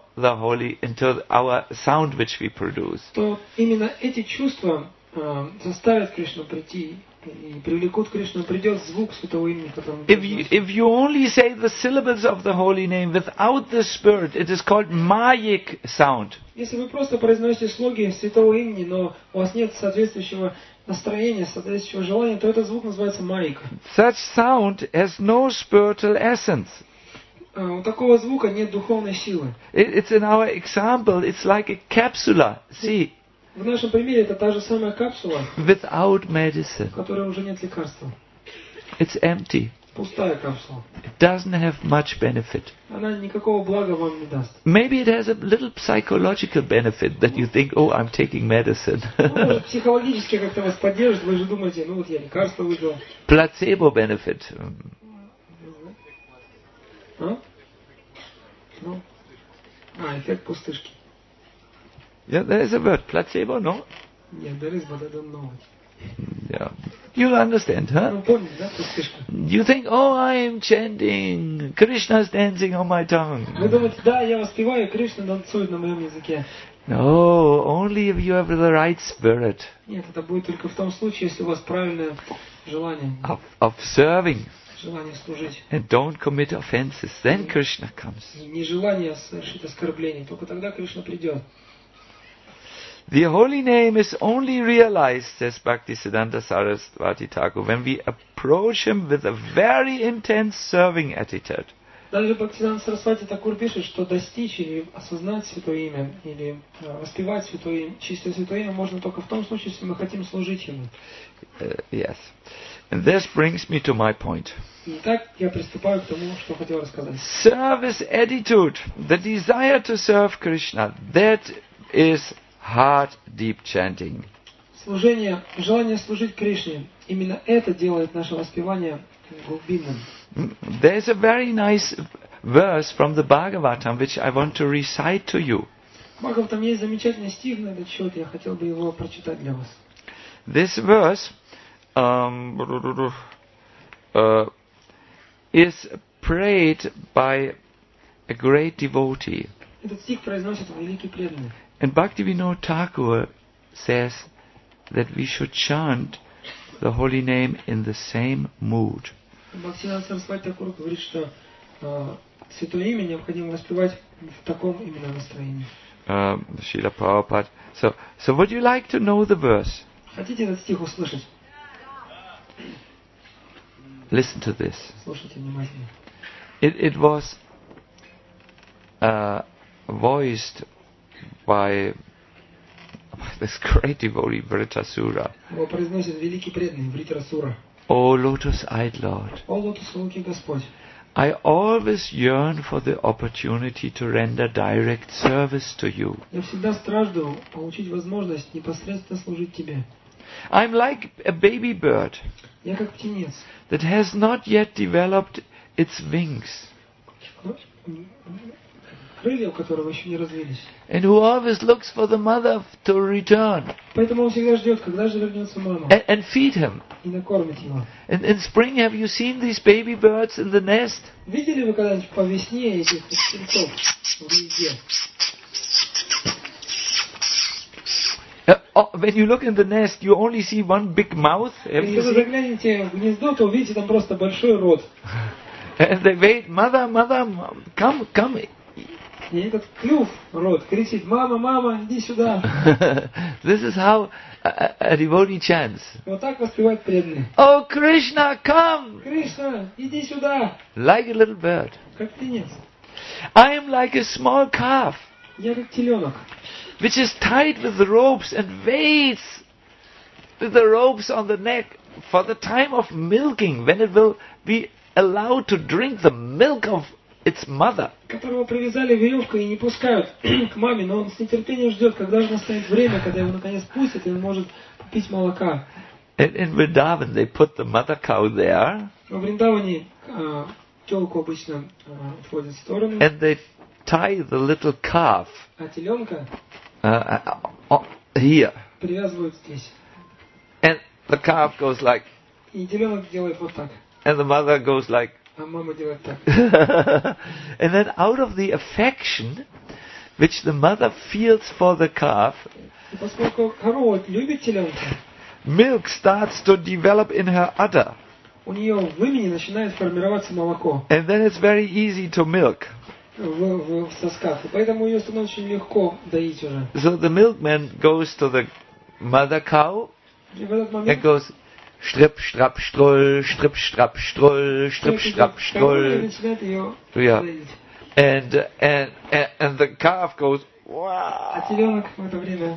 our sound which we produce. то именно эти чувства заставят Кришну прийти и привлекут Кришну, придет звук святого имени, которым If you only say the syllables of the holy name without the spirit, it is called Mayik sound. Если вы просто произносите слоги святого имени, но у вас нет соответствующего настроения, соответствующего желания, то этот звук называется майка. Such sound has no spiritual essence. У такого звука нет духовной силы. It's in our example, it's like a capsula. See, В нашем примере это та же самая капсула, without medicine. в которой уже нет лекарства. It's empty. Пустая капсула. It doesn't have much benefit. Она никакого блага вам не даст. Maybe it has a little psychological benefit that you think, oh, I'm taking medicine. Может, психологически как-то вас поддержит, вы же думаете, ну вот я лекарство выпил. Placebo benefit. А? Ну? Эффект пустышки. Yeah, there is a word. Placebo, no? Нет, there is, but I don't know it. Yeah. You understand, huh? Ну, помните, да, пустышка? You think, oh, I am chanting. Krishna's dancing on my tongue. Вы думаете, да, я воспеваю, Кришна танцует на моем языке. No, only if you have the right spirit Нет, это будет только в том случае, если у вас правильное желание. of serving Желание служить. and don't commit offenses. Then Krishna comes. И нежелание совершить оскорбление. Только тогда Кришна придет. The holy name is only realized, says Bhaktisiddhanta Saraswati Thakur, when we approach him with a very intense serving attitude. Даже Бхактисиданта Сарасвати Такур пишет, что достичь или осознать святое имя, или воспевать святое имя, чистое святое имя можно только в том случае, если мы хотим служить ему. Yes. And this brings me to my point. Итак, я приступаю к тому, что хотел рассказать. Service attitude, the desire to serve Krishna, that is heart deep chanting. Служение, желание служить Кришне, именно это делает наше воспевание глубинным. There's a very nice verse from the Bhagavatam which I want to recite to you. В Бхагаватам есть замечательный стих на этот счет, я хотел бы его прочитать для вас. This verse is prayed by a great devotee. Этот стих произносит великий преданный. And Bhaktivinoda Thakur says that we should chant the holy name in the same mood. Бхактисиданта Сарасвати Такур говорит, что святое имя необходимо воспевать в таком именно настроении. Srila Prabhupada. So would you like to know the verse? Хотите этот стих услышать? Listen to this. Слушайте внимательно. It was voiced by this great devotee, Vritrasura. Его произносит великий преданный Вритрасура. O lotus-eyed Lord, О лотосолукий Господь, I always yearn for the opportunity to render direct service to you. я всегда страждаю получить возможность непосредственно служить Тебе. I'm like a baby bird Я как птенец, that has not yet developed its wings. крылья у которого еще не развились. And who always looks for the mother to return Поэтому он всегда ждет, когда же вернется мама, and feed him. и накормит его. In spring, have you seen these baby birds in the nest? Видели вы когда-нибудь по весне этих птенцов в гнезде? When you look in the nest, you only see one big mouth. Have Если you вы seen? заглянете в гнездо, то увидите там просто большой рот. And they wait, mother, come. И этот клюв, рот, кричит: «Мама, мама, иди сюда». This is how a devotee chants. Вот так воспевают преданные. Oh Krishna, come! Кришна, иди сюда, Like a little bird. как птенец. I am like a small calf, Я как теленок, which is tied with ropes and waits with the ropes on the neck for the time of milking, when it will be allowed to drink the milk of its mother. которого привязали веревкой и не пускают к маме, но он с нетерпением ждет, когда же настанет время, когда его наконец пустят, и он может попить молока. And in Vrindavan, they put the mother cow there, Во Вриндаване телку обычно отводят в сторону, and they tie the little calf а теленка here. привязывают здесь. And the calf goes like, И теленок делает вот так, and the mother goes like, а мама делает так. and then out of the affection which the mother feels for the calf, И поскольку корова любит теленка, milk starts to develop in her udder. у нее в вымени начинает формироваться молоко And then it's very easy to milk. в сосках. И поэтому ее становится очень легко доить уже. So the milkman goes to the mother cow И в этот and момент goes, strip, strap, stroll, strip, strap, stroll, strip, strap, и stroll. начинает ее Yeah. доить. And the calf goes, А wow. теленок в это время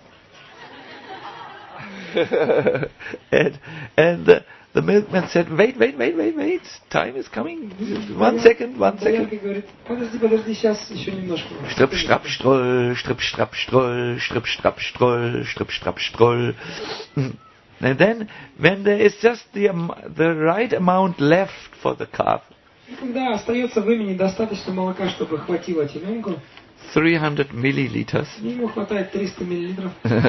and the milkman said, wait, time is coming. One second. Доярка говорит: подожди, сейчас еще немножко. Strip, strap, stroll, strip, strap, stroll, strip, strap, stroll, strip, strap, stroll. And then, when there is just the right amount left for the calf, И когда остается в вымени достаточно молока, чтобы хватило теленку, 300 milliliters, ему хватает 300 миллилитров.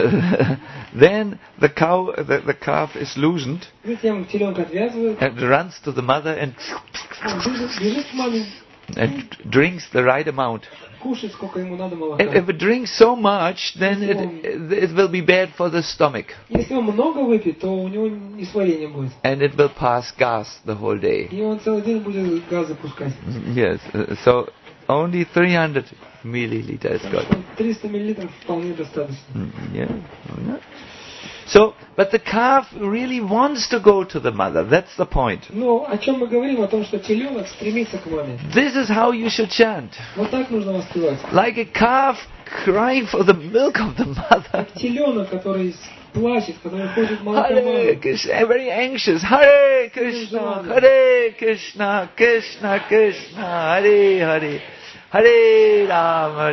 then the calf is loosened Затем теленка отвязывают, and runs to the mother and бежит к маме, drinks the right amount. кушает сколько ему надо And молока. if it drinks so much, then it will be bad for the stomach, Если он много выпьет, то у него несварение будет. and it will pass gas the whole day. И он целый день будет газы пускать. Yes, so only 300 milliliters Так got. что 300 миллилитров вполне достаточно. Yeah. So, but the calf really wants to go to the mother. That's the point. Но о чем мы говорим? О том, что теленок стремится к маме. This is how you should chant. Вот так нужно воспевать. Like a calf crying for the milk of the mother. Как теленок, который плачет, который хочет молока Hare мамы. Krishna, very anxious. Hare Krishna, Krishna Krishna, Hare Hare. Hare Rama,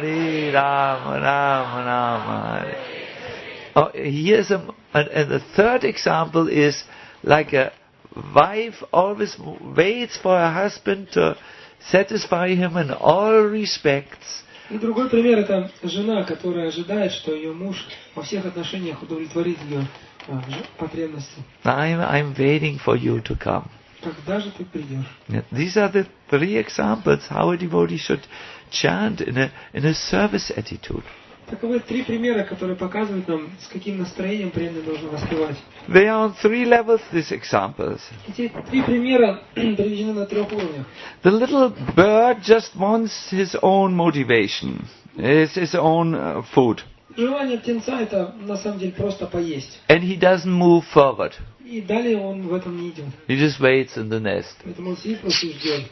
Rama Rama, Hare. Oh, here's and the third example is like a wife always waits for her husband to satisfy him in all respects. И другой пример — это жена, которая ожидает, что ее муж во всех отношениях удовлетворит ее потребности. I'm waiting for you to come. Когда же ты придешь? Yeah, these are the three examples how a devotee should chant in a service attitude. Таковы три примера, которые показывают нам, с каким настроением преданный должен воспевать. They are on three levels, these examples. Эти три примера приведены на трех уровнях. The little bird just wants his own motivation, his own food. Желание птенца — это на самом деле просто поесть. And he doesn't move forward. И далее он в этом не идет. He just waits in the nest. Поэтому он сидит просто и ждет.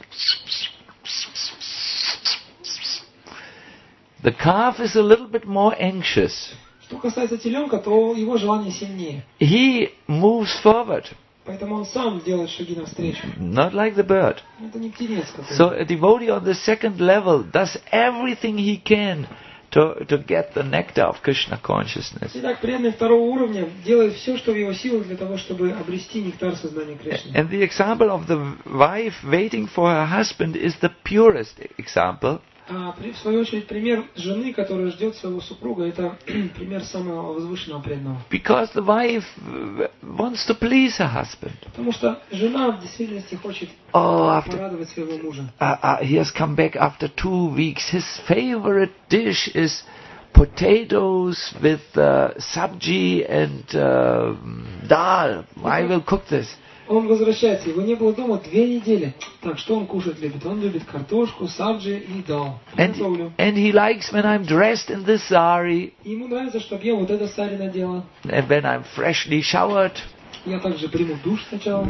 The calf is a little bit more anxious. Что касается теленка, то его желание сильнее. He moves forward, Поэтому он сам делает шаги навстречу. not like the bird. Это не птенец какой-то. So a devotee on the second level does everything he can to get the nectar of Krishna consciousness. Итак, преданный второго уровня делает все, что в его силах для того, чтобы обрести нектар сознания Кришны. And the example of the wife waiting for her husband is the purest example. А в свою очередь, пример жены, которая ждет своего супруга, это пример самого возвышенного преданного. Because the wife wants to please her husband. Потому что жена в действительности хочет порадовать своего мужа. He has come back after 2 weeks. His favorite dish is potatoes with sabji and dal. I will cook this. Он возвращается, его не было дома 2 недели. Так, что он кушать любит? Он любит картошку, сабджи и дал. And he likes when I'm dressed in this sari. И ему нравится, чтобы я вот это сари надела. And when I'm freshly showered. Я также приму душ сначала.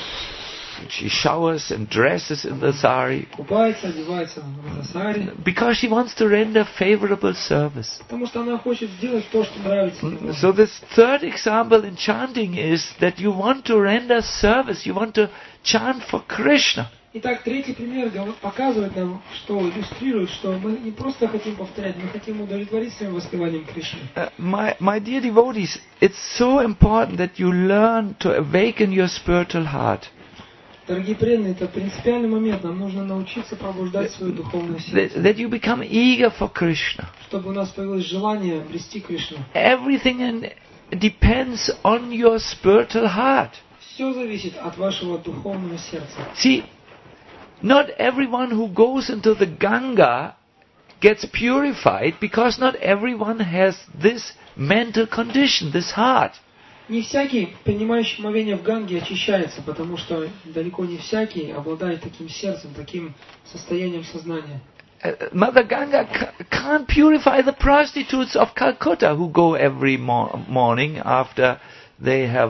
She showers and dresses in the sari. Купается, одевается в это сари. Because she wants to render favorable service. Потому что она хочет сделать то, что нравится. So this third example in chanting is that you want to render service. You want to chant for Krishna. Итак, третий пример показывает нам, что иллюстрирует, что мы не просто хотим повторять, мы хотим удовлетворить своим воспеванием Кришны. My dear devotees, it's so important that you learn to awaken your spiritual heart. Дорогие преданные, это принципиальный момент. Нам нужно научиться пробуждать свое духовное сердце. That you become eager for Krishna. Чтобы у нас появилось желание обрести Кришну. Everything depends on your spiritual heart. Все зависит от вашего духовного сердца. See, not everyone who goes into the Ganga gets purified because not everyone has this mental condition, this heart. Не всякий, принимающий омовение в Ганге, очищается, потому что далеко не всякий обладает таким сердцем, таким состоянием сознания. Mother Ganga can't purify the prostitutes of Calcutta who go every morning after they have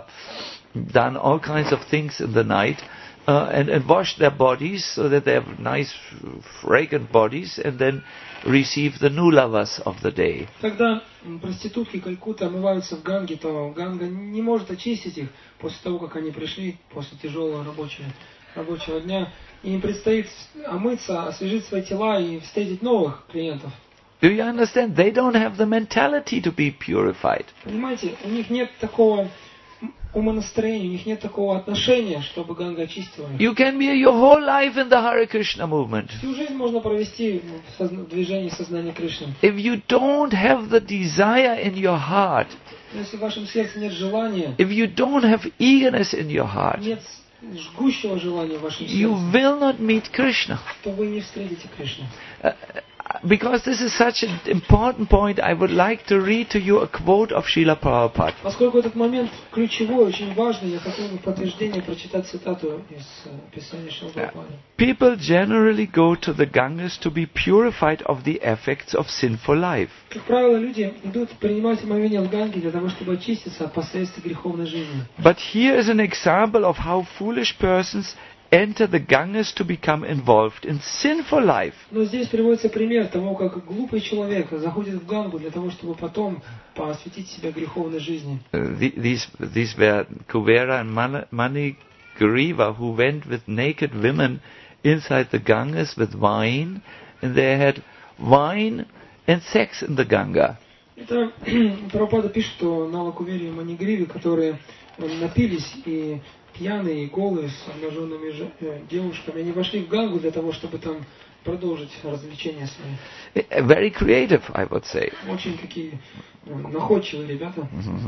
done all kinds of things in the night and wash their bodies so that they have nice fragrant bodies and then receive the new lovers of the day. Когда проститутки Калькутты омываются в Ганге, то Ганга не может очистить их после того, как они пришли после тяжелого рабочего дня. И им предстоит омыться, освежить свои тела и встретить новых клиентов. Do you understand? They don't have the mentality to be purified. Понимаете, у них нет такого умонастроения, у них нет такого отношения, чтобы Ганга очистила их. You can be your whole life in the Hare Krishna movement. Всю жизнь можно провести в движении сознания Кришны. If you don't have the desire in your heart, если в вашем сердце нет желания, if you don't have eagerness in your heart, нет жгущего желания в вашем you сердце, will not meet Krishna. то вы не встретите Кришну. Because this is such an important point, I would like to read to you a quote of Srila Prabhupada. Поскольку этот момент ключевой, очень важный, я хотел бы в подтверждение прочитать цитату из Писания Шрила Прабхупады. People generally go to the Ganges to be purified of the effects of sinful life. Как правило, люди идут принимать омовение в Ганге для того, чтобы очиститься от последствий греховной жизни. But here is an example of how foolish persons enter the Ganges to become involved in sinful life. Но здесь приводится пример того, как глупый человек заходит в Гангу для того, чтобы потом посвятить себя греховной жизни. These were Kuvera and Manigriva who went with naked women inside the Ganges with wine, and they had wine and sex in the Ganga. Это Прабхупада пишет, что Нала Кувери и Манигриви, которые напились и пьяные и голые с обнаженными девушками, они вошли в Гангу для того, чтобы там продолжить развлечения свои. Very creative, I would say. Очень такие находчивые ребята.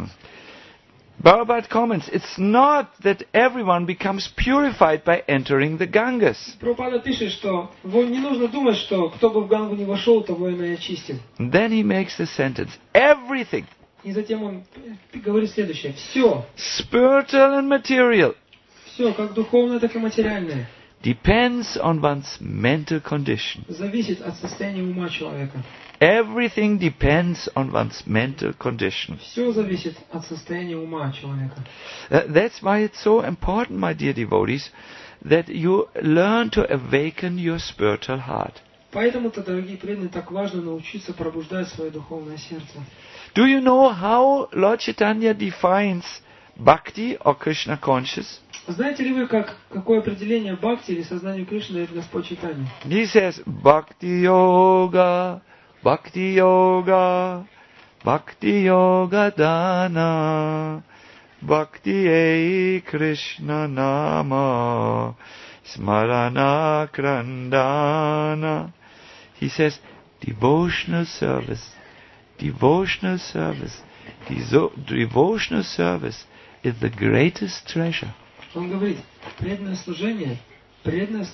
Prabhupada comments, it's not that everyone becomes purified by entering the Ganges. Прабхупада пишет, что не нужно думать, что кто бы в Гангу не вошел, того и очистил. Then he makes the sentence, everything. И затем он говорит следующее. Все. Spiritual and material. Все, как духовное, так и материальное. Depends on one's mental condition. Зависит от состояния ума человека. Everything depends on one's mental condition. Все зависит от состояния ума человека. That's why it's so important, my dear devotees, that you learn to awaken your spiritual heart. Поэтому-то, дорогие преданные, так важно научиться пробуждать свое духовное сердце. Do you know how Lord Chaitanya defines bhakti or Krishna conscious? Знаете ли вы, какое определение бхакти или сознанию Кришны дает Господь Чайтанья? He says, Bhakti Yoga, Bhakti Yoga, Bhakti Yoga Dana, Bhakti Ei Krishna Nama, Smarana Krandana. He says, devotional service. Devotional service. Devotional service is the greatest treasure. Он говорит, преданное служение –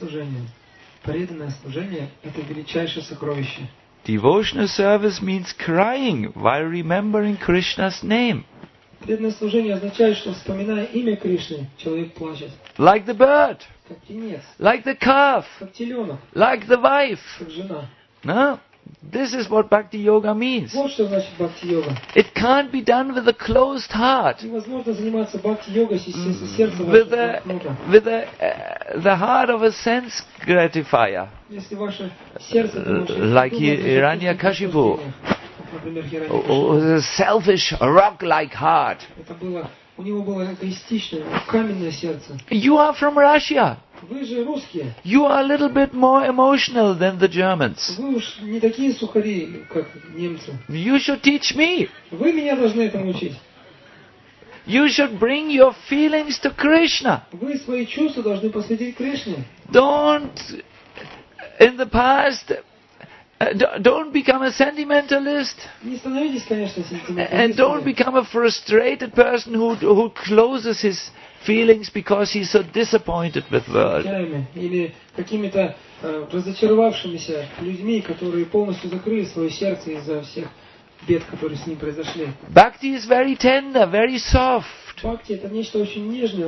это величайшее сокровище. Devotional service means crying while remembering Krishna's name. Преданное служение означает, что, вспоминая имя Кришны, человек плачет. Like the bird. Как птенец. Like the calf. Как теленок. Like the wife. Как жена. No? This is what Bhakti Yoga means. Вот что значит бхакти-йога. It can't be done with a closed heart. Невозможно заниматься бхакти-йогой с сердцем With замкнуто. the heart of a sense gratifier. Если ваше сердце Like Hiranyakashipu. Например, A selfish, rock-like heart. У него было эгоистичное, каменное сердце. You are from Russia. Вы же русские. You are a little bit more emotional than the Germans. Вы уж не такие сухари, как немцы. You should teach me. Вы меня должны этому учить. You should bring your feelings to Krishna. Вы свои чувства должны посвятить Кришне. Don't, in the past, don't become a sentimentalist. Не становитесь, конечно, And don't сентименталистами. become a frustrated person who closes his feelings because he's so disappointed with world. Или какими-то разочаровавшимися людьми, которые полностью закрыли свое сердце из-за всех бед, которые с ним произошли. Bhakti is very tender, very soft. Бхакти — это нечто очень нежное,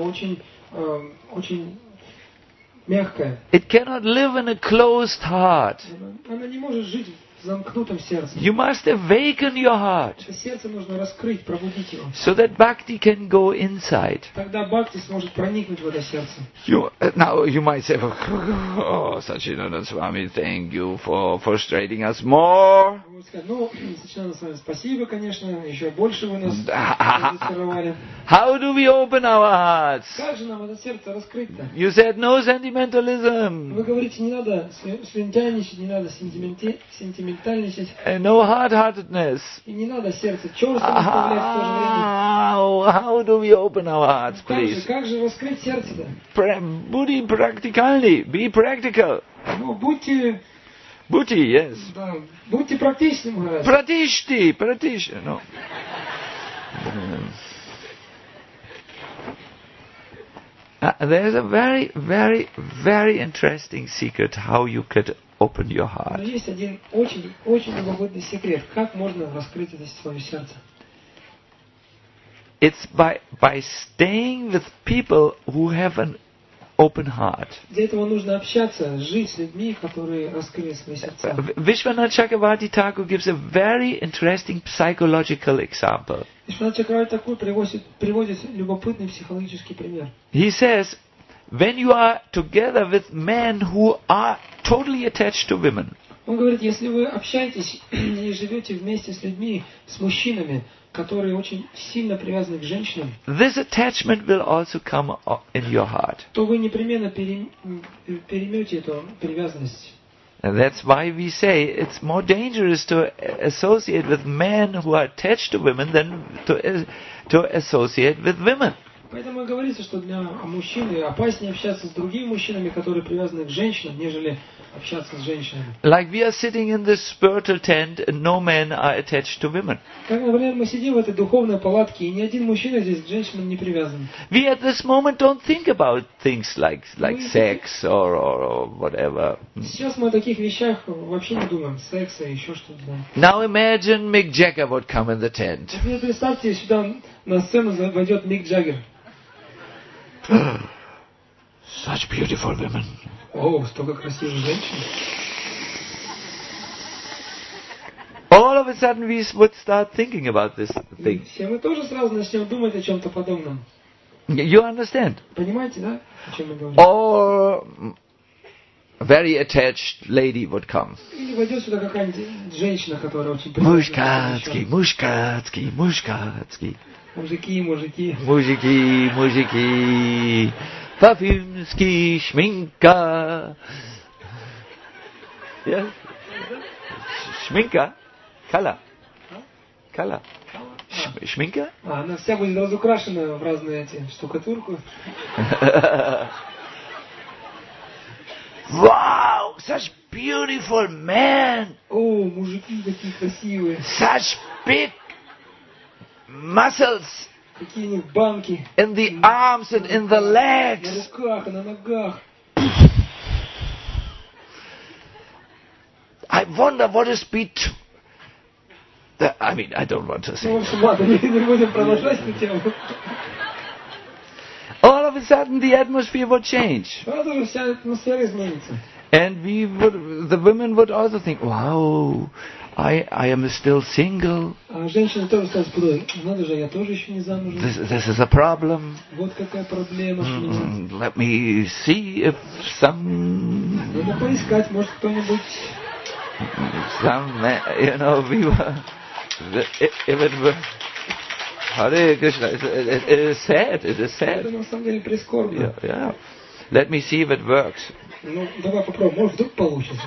очень мягкое. It cannot live in a closed heart. Она не может жить в замкнутом сердце. You must awaken your heart Это сердце нужно раскрыть, пробудить его. so that Bhakti can go inside. Тогда бхакти сможет проникнуть в это сердце. Now you might say, oh, Sachinanda Swami, thank you for frustrating us more. Вы можете сказать, Сачинанда Свами, спасибо, конечно, еще больше вы нас разочаровали. How do we open our hearts? Как же нам это сердце раскрыть-то? You said no sentimentalism, Вы говорите, не надо слюнтяйничать, не надо сентиментальничать, no hard-heartedness. и не надо сердце черством оставлять в то же время. How do we open our hearts, please? Как же раскрыть сердце-то? Buddhi practically, be practical. Будьте Buddhi, yes. Будьте практичны, Махарадж. Pratishti, no. There's a very, very, very interesting secret how you could open your Но heart. есть один очень любопытный секрет. Как можно раскрыть это свое сердце? It's by staying with people who have an open heart. Для этого нужно общаться, жить с людьми, которые раскрыли свои сердца. Vishwanath Chakravarti Thakur gives a very interesting psychological example. Вишванат Чакраварти Тхакур приводит любопытный психологический пример. He says, when you are together with men who are totally attached to women, Он говорит, если вы общаетесь и живете вместе с людьми, с мужчинами, которые очень сильно привязаны к женщинам, this attachment will also come in your heart. то вы непременно переймете эту привязанность. And that's why we say it's more dangerous to associate with men who are attached to women than to associate with women. Поэтому и говорится, что для мужчины опаснее общаться с другими мужчинами, которые привязаны к женщинам, нежели общаться с женщинами. Like we are sitting in this spiritual tent and no men are attached to women. Как, например, мы сидим в этой духовной палатке, и ни один мужчина здесь к женщинам не привязан. We at this moment don't think about things like sex or whatever. Сейчас мы о таких вещах вообще не думаем. Секса и еще что-то. Now imagine Mick Jagger would come in the tent. Теперь представьте, сюда на сцену войдет Мик Джаггер. Such beautiful women. О, столько красивых женщин. All of a sudden we would start thinking about this thing. Все мы тоже сразу начнем думать о чем-то подобном. You understand? Понимаете, да, о чем мы говорим? Or a very attached lady would come. Или войдет сюда какая-нибудь женщина, которая очень Mushkatsky, Mushkatsky, Mushkatsky. Мужики. Muzhiki, Parfümski, Schminka. Yes? Schminka? Color. Schminka? Она вся будет разукрашена в разные эти штукатурку. Wow! Such beautiful men, О, мужики какие красивые, such big muscles какие у них банки in the arms and in the на legs. руках и на ногах. I wonder what is I mean, I don't want to Ну, в say. общем, ладно, не будем продолжать эту тему. All of a sudden, the atmosphere would change. Сразу же вся атмосфера изменится. And the women would also think, wow, I am still single. А женщины тоже сразу подумают, надо же, я тоже еще не замужем. This is a problem. Вот какая проблема. Let me see if Надо поискать, может кто-нибудь... if it were... Hare Krishna, it is sad, it is sad. Это на самом деле прискорбно. Yeah. Let me see if it works. Ну, давай попробуем, может вдруг получится.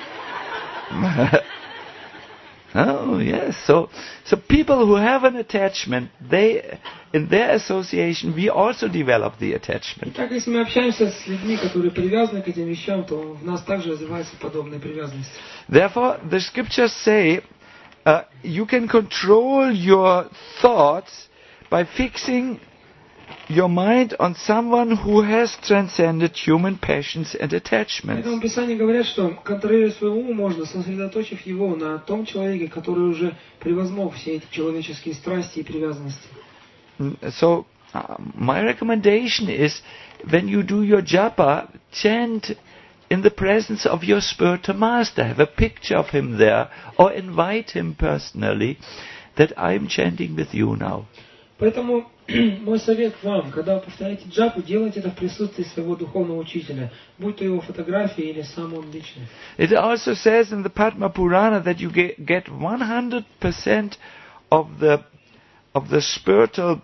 Oh, yes. So people who have an attachment, in their association, we also develop the attachment. Итак, если мы общаемся с людьми, которые привязаны к этим вещам, то в нас также развивается подобная привязанность. Therefore, the scriptures say, you can control your thoughts by fixing your mind on someone who has transcended human passions and attachments. Поэтому Писание говорят, что контролируя свой ум, можно, сосредоточив его на том человеке, который уже превозмог все эти человеческие страсти и привязанности. So, my recommendation is, when you do your japa, chant in the presence of your spiritual master. Have a picture of him there, or invite him personally, that I am chanting with you now. Поэтому мой совет вам, когда вы повторяете джапу, делайте это в присутствии своего духовного учителя, будь то его фотография или сам он лично. It also says in the Padma Purana that you get 100% of the spiritual,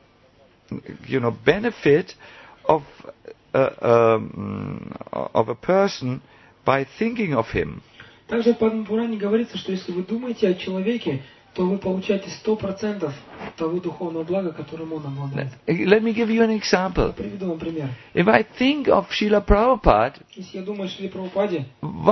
benefit of a person by thinking of him. Также в Падма Пуране говорится, что если вы думаете о человеке, то вы получаете 100% того духовного блага, которым он обладает. Let me give you an example. Приведу вам пример. If I think of Srila Prabhupada, Если я думаю о Шриле Прабхупаде,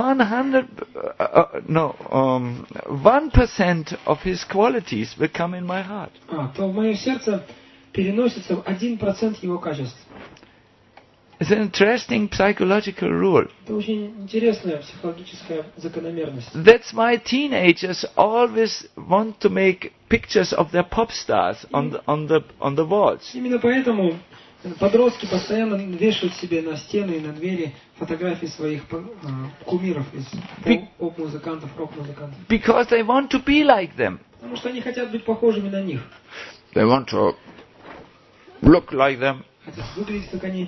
1% of his qualities will come in my heart. то в мое сердце переносится 1% его качеств. It's an interesting psychological rule. Это очень интересная психологическая закономерность. That's why teenagers always want to make pictures of their pop stars on the walls. Именно поэтому подростки постоянно вешают себе на стены и на двери фотографии своих кумиров из поп-музыкантов, рок-музыкантов. Because they want to be like them. Потому что они хотят быть похожими на них. They want to look like them. Хотят выглядеть как они.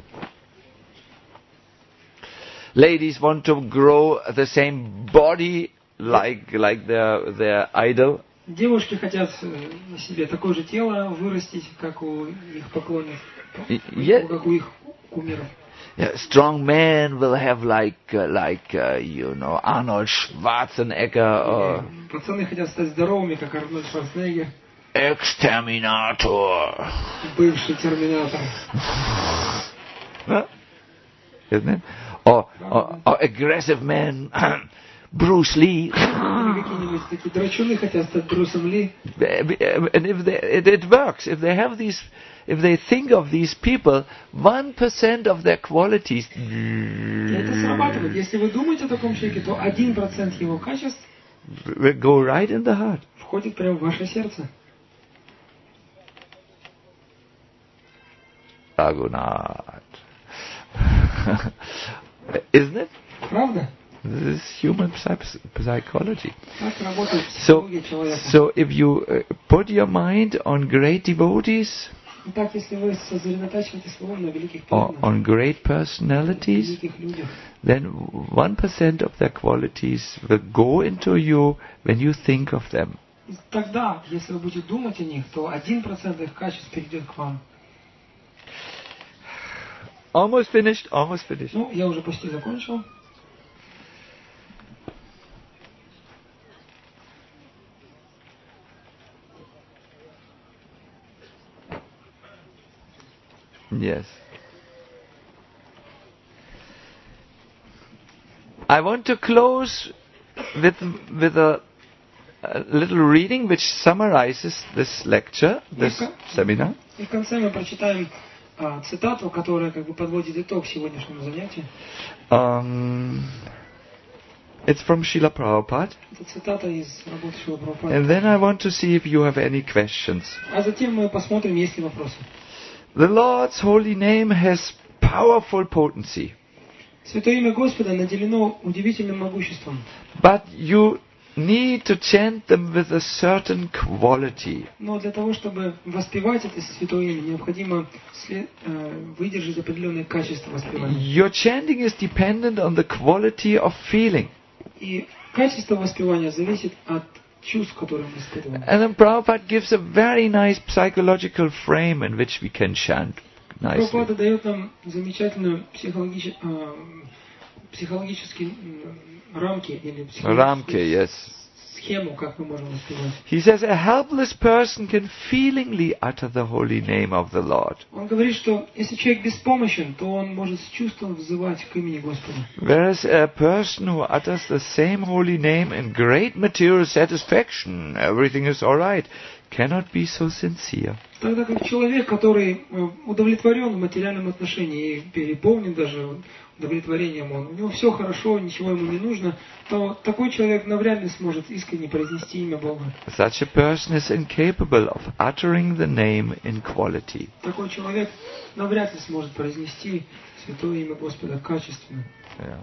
Ladies want to grow the same body like their idol. Девушки хотят себе такое же тело вырастить, как у их поклонников, как у их кумиров. Yeah, strong men will have like Arnold Schwarzenegger. Пацаны хотят стать здоровыми, как Арнольд Шварценеггер. Exterminator. Бывший терминатор. Isn't it? Or aggressive men, Bruce Lee. Какие-нибудь такие драчуны хотят стать Брюсом Ли. And if it works, if they think of these people, 1% of their qualities. Это срабатывает. Если вы думаете о таком человеке, то 1% его качеств will go right in the heart. Входит прямо в ваше сердце. Raghunath. Isn't it? Правда? This is human psychology. Так работает психология человека. So if you put your mind on great devotees, Итак, если вы сосредотачиваете свой ум на великих or преданных, on great personalities, великих людях, then 1% of their qualities will go into you when you think of them. тогда, если вы будете думать о них, то 1% их качеств перейдет к вам. Almost finished. Ну, я уже почти закончил. Yes. I want to close with a little reading which summarizes this lecture, this seminar. И в конце мы прочитаем цитату, которая как бы подводит итог сегодняшнему занятию. It's from Srila Prabhupada. Это цитата из работы Шрила Прабхупады. And then I want to see if you have any questions. А затем мы посмотрим, есть ли вопросы. The Lord's holy name has powerful potency. Святое имя Господа наделено удивительным могуществом. But you need to chant them with a certain quality. Но для того, чтобы воспевать это святое имя, необходимо выдержать определенное качество воспевания. Your chanting is dependent on the quality of feeling. И качество воспевания зависит от чувств, которые мы испытываем. And then Prabhupada gives a very nice psychological frame in which we can chant nicely. Прабхупада дает нам замечательную психологические рамки или психологическую схему, как мы можем воспевать. He says a helpless person can feelingly utter the holy name of the Lord. Он говорит, что если человек беспомощен, то он может с чувством взывать к имени Господа. Whereas a person who utters the same holy name in great material satisfaction, everything is all right, cannot be so sincere. Тогда как человек, который удовлетворен в материальном отношении и переполнен даже удовлетворением, у него все хорошо, ничего ему не нужно, то такой человек навряд ли сможет искренне произнести имя Бога. Such a person is incapable of uttering the name in quality. Такой человек навряд ли сможет произнести святое имя Господа качественно. Yeah.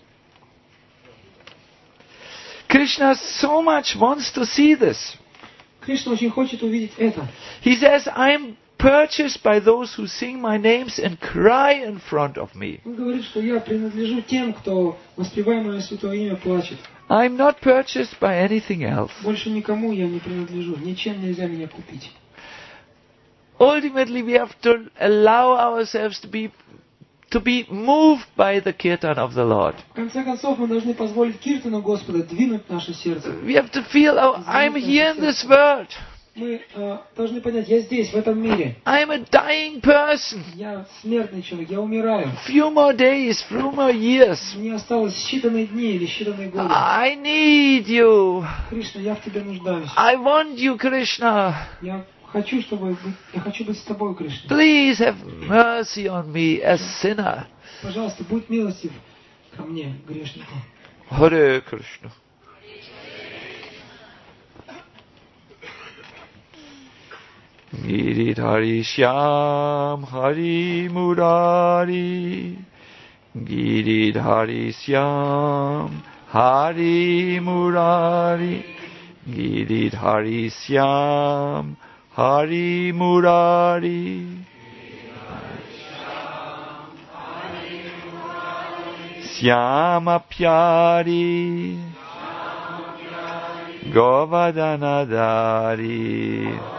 Krishna so much wants to see this. Кришна очень хочет увидеть это. He says, I am purchased by those who sing my names and cry in front of me. Он говорит, что я принадлежу тем, кто, воспевая мое святое имя, плачет. I'm not purchased by anything else. Больше никому я не принадлежу. Ничем нельзя меня купить. Ultimately, we have to allow ourselves to be moved by the kirtan of the Lord. В конце концов, мы должны позволить киртану Господа двинуть наше сердце. We have to feel, oh, I'm here in this world. Мы должны понять, я здесь, в этом мире. I'm a dying person. Я смертный человек, я умираю. Few more days, few more years. Мне осталось считанные дни или считанные годы. I need you. Кришна, я в тебе нуждаюсь. I want you, Krishna. Я хочу быть с тобой, Кришна. Please have mercy on me, a sinner. Пожалуйста, будь милостив ко мне, грешнику. Hare Krishna. Giridhari Shyam Hari Murari. Giridhari Shyam Hari Murari. Giridhari Shyam Hari Murari. Syama Pyari Govardhanadari.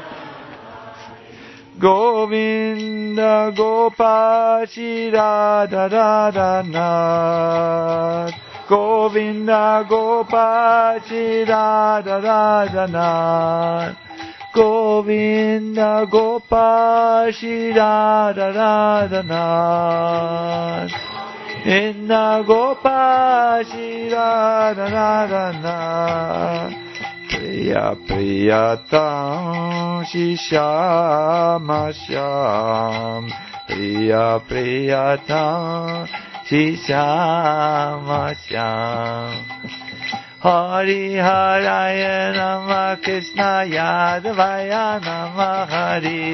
Govinda Gopachi Radha Radhanath. Govinda Gopachi Radha Radhanath. Govinda Gopachi Radha Radhanath. Inna Gopachi Radha Radhanath. Priya Priyatam Shishama Shyam. Priya Priyatam Shishama Shyam. Hari Haraya Namah Krishna Yadavaya Namah Hari.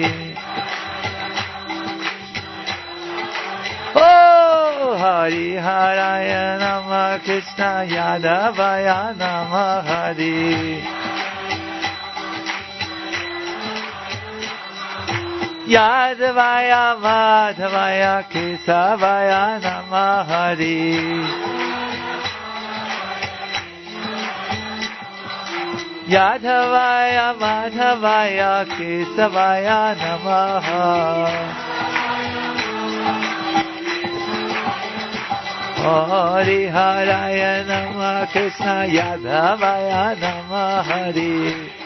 Oh, Hari Haraya Namah Krishna Yadavaya Namah Hari. Yadavaya Madhavaya Kesavaya Namah Hari. Yadavaya Madhavaya Kesavaya Namaha. Hari Haraya Namah Krishna Yadavaya Namah Hari.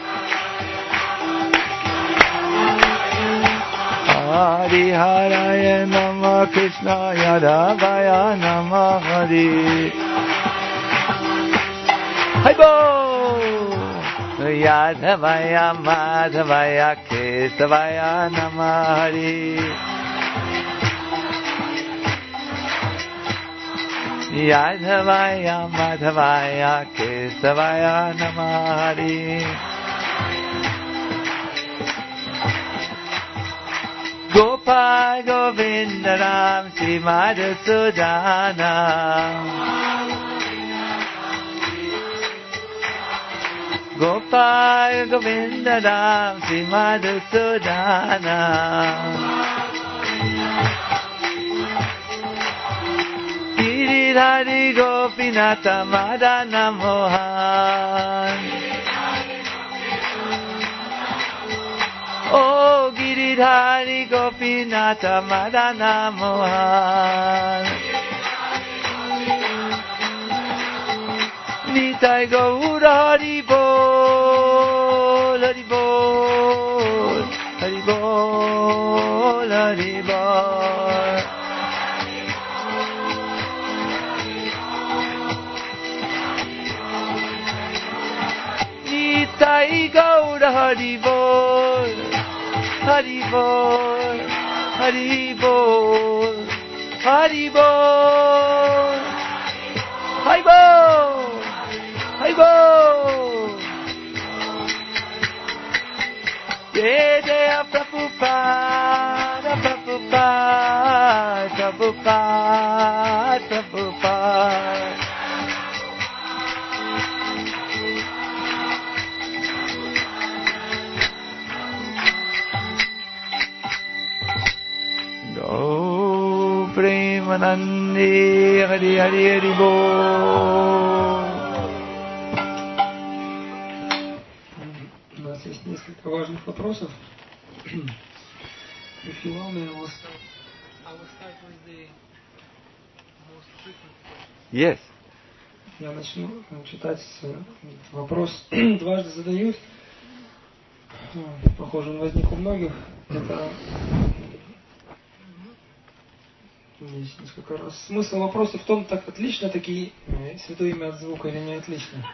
Hari Haraya Namah Krishna Yadavaya Namah Hari. Haibo! Yadhavaya Madhavaya Kesavaya Namah. Yadhavaya Madhavaya Kesavaya Namah. Gopal Govinda Ram Sri Madhusudana. Gopal Govinda Ram Sri Madhusudana. Giridhari Gopinatha Madana Mohan. Oh, Giridhari Gopinatha Madana Mohan. Nitai Gaura Hari Bol, Hari Bol, Hari Bol, Hari Bol. Nitai Gaura Hari Bol. Hari Bol, Hari Bol, Hari Bol, Hari Bol, Hari Bol. Jaya Prabhupada, Prabhupada, Prabhupada, Prabhupada. Premanande Hari Hari Hari Bol. У нас есть несколько важных вопросов. If you allow me, I will start with the most frequent questions. Yes. Я начну читать вопрос. Дважды задают. Похоже, он возник у многих. Это здесь несколько раз. Смысл вопроса в том, так отлично такие святое имя от звука или не отлично.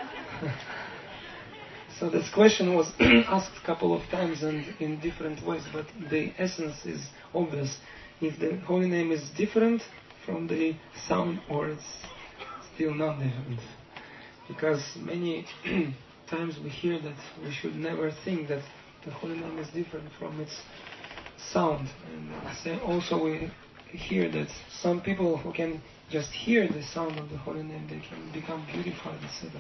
So this question was asked a couple of times and in different ways, but the essence is obvious. If the holy name is different from the sound or it's still not different. Because many times we hear that we should never think that the holy name is different from its sound. And also we hear that some people who can just hear the sound of the holy name, they can become beautified, etc.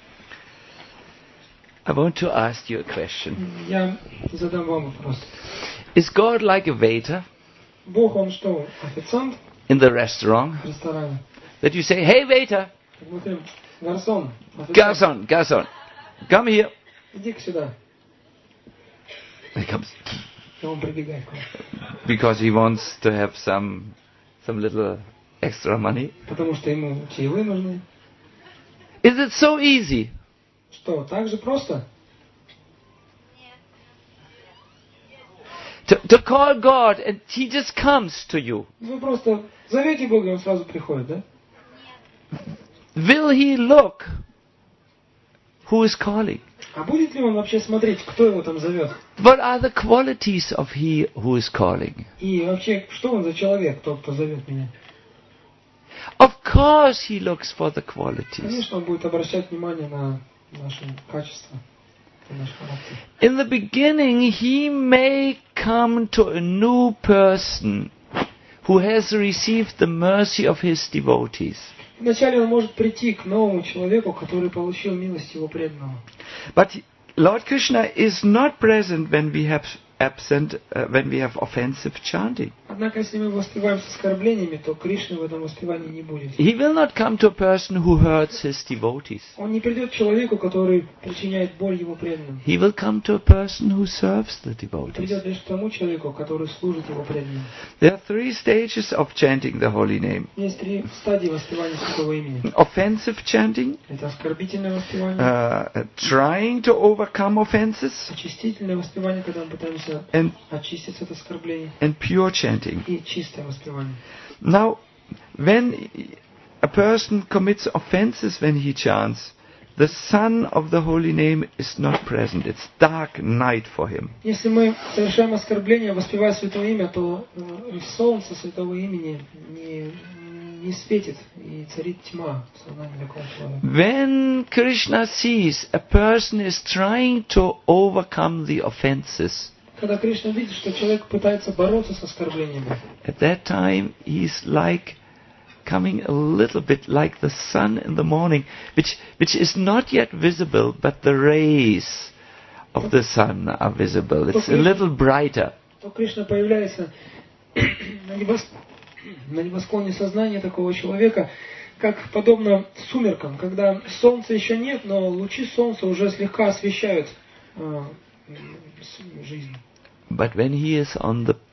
I want to ask you a question. Я задам вам вопрос. Is God like a waiter Бог, он что, официант in the restaurant? в ресторане? That you say, hey waiter, Как будто гарсон, официант, garçon, garçon, come here. иди-ка сюда. He comes И он прибегает к вам. because he wants to have some little extra money. Потому что ему чаевые нужны. Is it so easy? Что, так же просто? To call God and He just comes to you. Вы просто зовете Бога, и он сразу приходит, да? Will He look who is calling? А будет ли он вообще смотреть, кто его там зовет? What are the qualities of He who is calling? И вообще, что он за человек, тот, кто зовет меня? Of course He looks for the qualities. Конечно, он будет обращать внимание на наши качества, на наш характер. In the beginning, He may come to a new person who has received the mercy of His devotees. Вначале он может прийти к новому человеку, который получил милость его преданного. But Lord Krishna is not present when we have offensive chanting. Однако, если мы воспеваем с оскорблениями, то Кришны в этом воспевании не будет. He will not come to a person who hurts his devotees. Он не придет к человеку, который причиняет боль его преданным. He will come to a person who serves the devotees. Придет лишь к тому человеку, который служит его преданным. There are 3 stages of chanting the holy name. Есть 3 стадии воспевания святого имени. Offensive chanting, Это оскорбительное воспевание, trying to overcome offenses, очистительное воспевание, когда мы пытаемся and очиститься от оскорблений, pure chanting. и чистое воспевание. Now, when a person commits offenses when he chants, the sun of the holy name is not present. It's dark night for him. Если мы совершаем оскорбление, воспевая святое имя, то солнце святого имени не светит, и царит тьма в сознании такого человека. When Krishna sees a person is trying to overcome the offenses, Когда Кришна видит, что человек пытается бороться с оскорблениями, at that time he's like coming a little bit like the sun in the morning, which is not yet visible, but the rays of the sun are visible. It's a little brighter. то Кришна появляется на небосклоне сознания такого человека, как подобно сумеркам, когда солнца еще нет, но лучи солнца уже слегка освещают жизнь. But when he is on the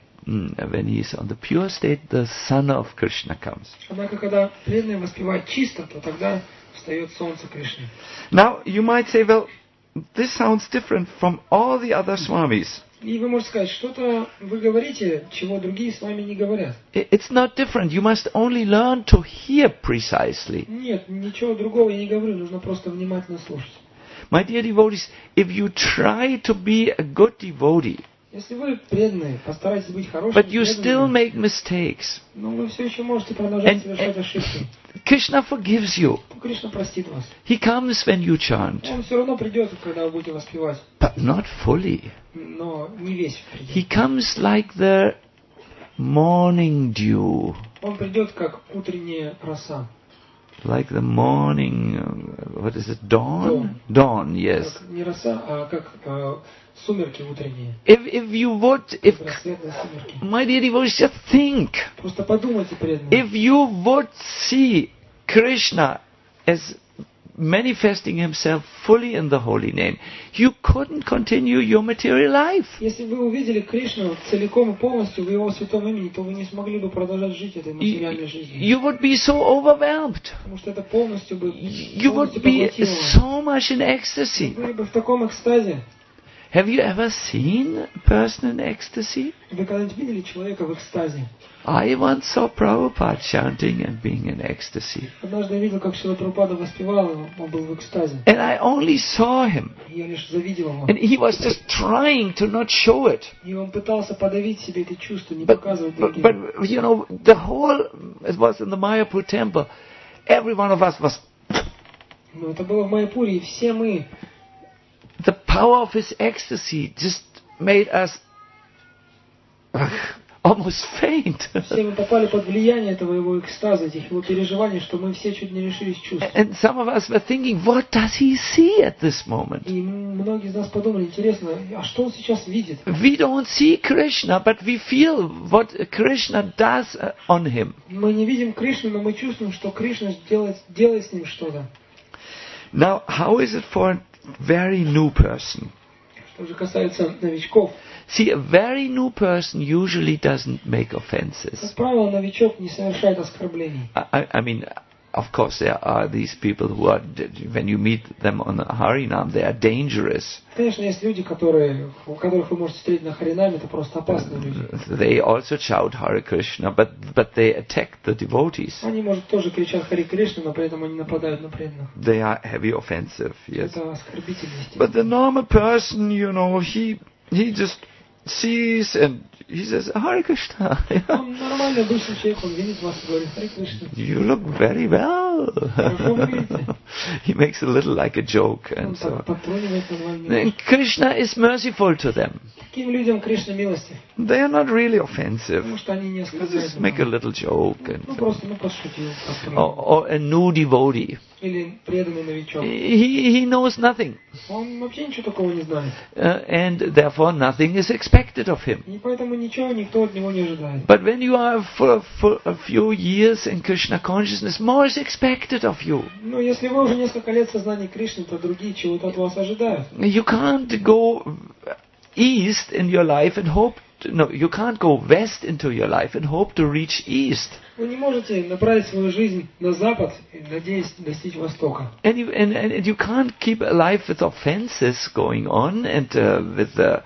pure state, the sun of Krishna comes. Однако, когда преданный воспевает чисто, то тогда встает солнце Кришны. Now you might say, well, this sounds different from all the other swamis. И вы можете сказать, что-то вы говорите, чего другие с вами не говорят. It's not different. You must only learn to hear precisely. Нет, ничего другого я не говорю, нужно просто внимательно слушать. My dear devotees, if you try to be a good devotee, Если вы преданные, постарайтесь быть хорошими, but you still преданными, make mistakes, но вы все еще можете продолжать совершать ошибки, Krishna forgives you. то Кришна простит вас. He comes when you chant, Он все равно придет, когда вы будете воспевать, but not fully. но не весь придет. He comes like the morning dew, Он придет, как утренняя роса. like the morning, what is it, dawn? Dawn, yes. Как не роса, а как сумерки утренние. If you would, if, Рассветные сумерки. my dear devotees, just think, Просто подумайте, преданные. if you would see Krishna as manifesting himself fully in the holy name, you couldn't continue your material life. Если бы вы увидели Кришну целиком и полностью в Его святом имени, то вы не смогли бы продолжать жить этой материальной жизнью. You would be so overwhelmed. Потому что это полностью бы You would полностью be поглотило вас. so much in ecstasy. Вы были бы в таком экстазе. Have you ever seen a person in ecstasy? Вы когда-нибудь видели человека в экстазе? I once saw Prabhupada chanting and being in ecstasy. Однажды я видел, как Шрила Прабхупада воспевал его, он был в экстазе. And I only saw him. И я лишь завидел его. And he was just trying to not show it. И он пытался подавить себе это чувство, не But, показывать but, другим. but, you know, the whole, it was in the Mayapur temple, every one of us was, Но это было в Майяпуре, и все мы, the power of his ecstasy just made us almost faint. все мы попали под влияние этого его экстаза, этих его переживаний, что мы все чуть не лишились чувств. And some of us were thinking, what does he see at this moment? И многие из нас подумали, интересно, а что он сейчас видит? We don't see Krishna, but we feel what Krishna does on him. Мы не видим Кришну, но мы чувствуем, что Кришна делает с ним что-то. Now, how is it for a very new person? Что же касается новичков, See, a very new person usually doesn't make offenses. как правило, новичок не совершает оскорблений. I mean, of course, there are these people who are, when you meet them on a Harinam, they are dangerous. Конечно, есть люди, у которых вы можете встретить на Харинаме, это просто опасные люди. They also shout Hare Krishna, but they attack the devotees. Они, может, тоже кричат Хари Кришна, но при этом они нападают на преданных. They are heavy offensive, yes. Это оскорбительность. But the normal person, you know, he just sees and he says, Hare Krishna. Он нормальный, обычный человек, он видит вас и говорит, Хари Кришна. You look very well. Хорошо выглядите. He makes a little like a joke Он and so так on. подтрунивает над вами. And Krishna is merciful to them. Таким людям Кришна милости, They are not really offensive. потому что они не Just оскорбляют. make a little joke and Ну, so. просто, пошутил. Or a new devotee. Или преданный новичок. He knows nothing. Он вообще ничего такого не знает. And therefore nothing is expected of him. И поэтому ничего никто от него не ожидает. But when you are for a few years in Krishna consciousness, more is expected of you. Но если вы уже несколько лет в сознании Кришны, то другие чего-то от вас ожидают. You can't go east in your life and hope. No, you can't go west into your life and hope to reach east. Вы не можете направить свою жизнь на запад, надеясь достичь востока. And you can't keep a life with offenses going on and with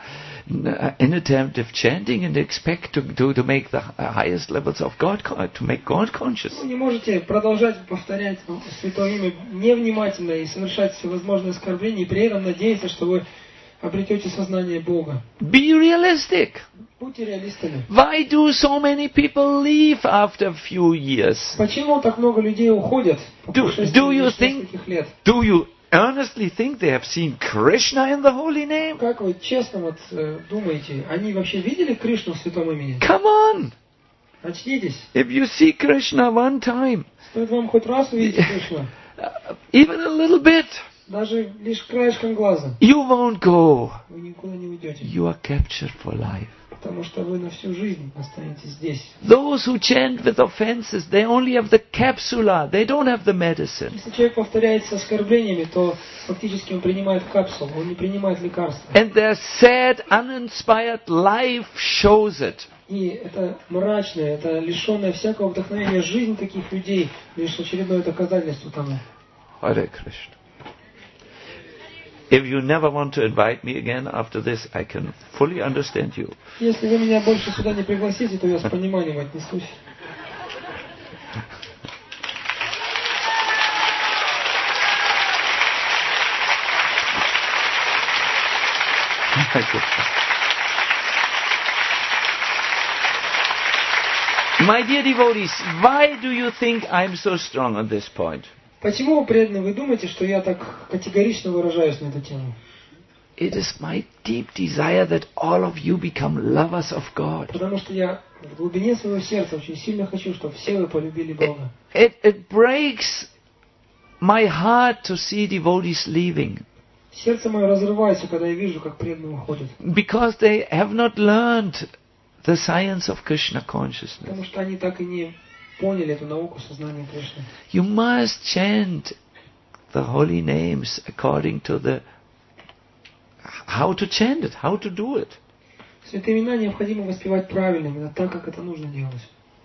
an attempt of chanting and expect to make the highest levels of God, to make God conscious. Вы не можете продолжать повторять Святое Имя невнимательно и совершать всевозможные оскорбления, и при этом надеяться, что вы обретете сознание Бога. Be realistic. Будьте реалистами. Why do so many people leave after a few years? Почему так много людей уходят по Do you прошествии нескольких лет? Do you earnestly think they have seen Krishna in the holy name? Как вы честно думаете, они вообще видели Кришну в Святом Имени? Come on! Очнитесь. If you see Krishna one time, Стоит вам хоть раз увидеть Кришну, even a little bit, даже лишь краешком глаза, you won't go. вы никуда не уйдете. You are captured for life. Потому что вы на всю жизнь останетесь здесь. Those who chant with offenses, they only have the capsula, they don't have the medicine. Если человек повторяет с оскорблениями, то фактически он принимает капсулу, он не принимает лекарства. And their sad, uninspired life shows it. И это мрачная, это лишенная всякого вдохновения жизнь таких людей лишь очередное доказательство тому. Hare Krishna. If you never want to invite me again after this, I can fully understand you. Если вы меня больше сюда не пригласите, то я с пониманием отнесусь. My dear devotees, why do you think I'm so strong on this point? Почему, преданные, вы думаете, что я так категорично выражаюсь на эту тему? It is my deep desire that all of you become lovers of God. Потому что я в глубине своего сердца очень сильно хочу, чтобы все вы полюбили Бога. It breaks my heart to see devotees leaving. Сердце мое разрывается, когда я вижу, как преданные уходят. Because they have not learned the science of Krishna consciousness. Потому что они так и не поняли эту науку сознания Кришны. You must chant the holy names according to the how to chant it, how to do it. Святые имена необходимо воспевать правильно, именно так, как это нужно делать.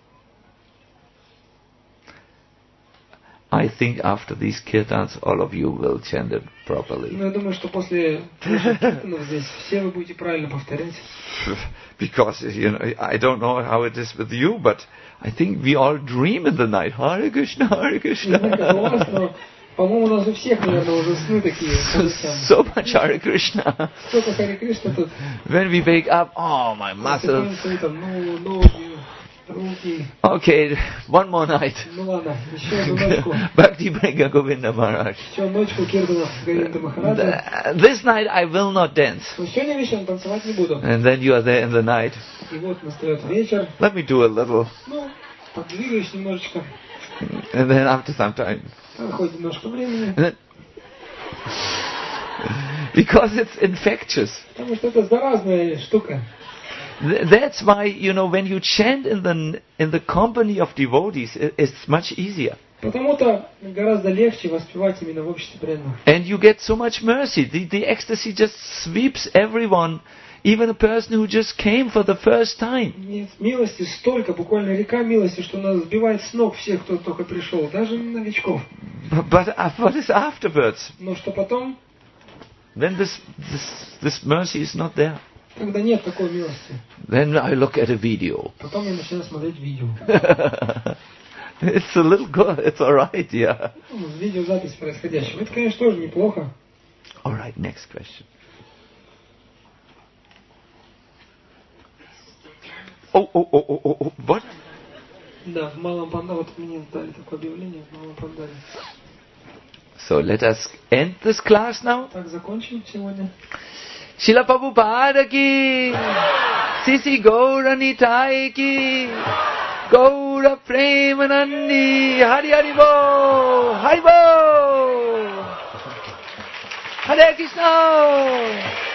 I think after these kirtans, all of you will chant it properly. Но я думаю, что после киртанов здесь все вы будете правильно повторять. Because, I don't know how it is with you, but I think we all dream in the night. Hare Krishna, Hare Не знаю, как у вас, Krishna. но, по-моему, у нас у всех, наверное, уже сны такие. по ночам. So much Hare Krishna. Столько Харе Кришна тут. When we wake up, oh, my muscles. Просыпаемся, и там, ноги, руки. Okay, one more night. Ну ладно, еще одну ночку. Bhakti Bringa Govinda Maharaj. Еще ночку Киртана Говинда Махараджа. This night I will not dance. Но сегодня вечером танцевать не буду. And then you are there in the night. И вот настает вечер. Let me do a little. Ну, подвигаюсь немножечко. And then after some time. Проходит немножко времени. And then, because it's infectious. Потому что это заразная штука. That's why, when you chant in the company of devotees, it's much easier. Потому-то гораздо легче воспевать именно в обществе преданных. And you get so much mercy. The ecstasy just sweeps everyone, even a person who just came for the first time. Нет, милости столько, буквально река милости, что она сбивает с ног всех, кто только пришел, даже новичков. But what is afterwards? Но что потом, When this mercy is not there. когда нет такой милости, Then I look at a video. потом я начинаю смотреть видео. It's a little good. It's all right, yeah. Видеозапись происходящего. Это, конечно, тоже неплохо. All right, next question. Oh, what? Да, в Малом Пандаре, вот мне дали такое объявление в Малом Пандаре. So let us end this class now. Так, закончим сегодня. Srila Prabhupada ki, Sisi Gaura Nitai ki, Gaura Premanandi, Hari Hari Bo, Hari Bo, Hare Krishna.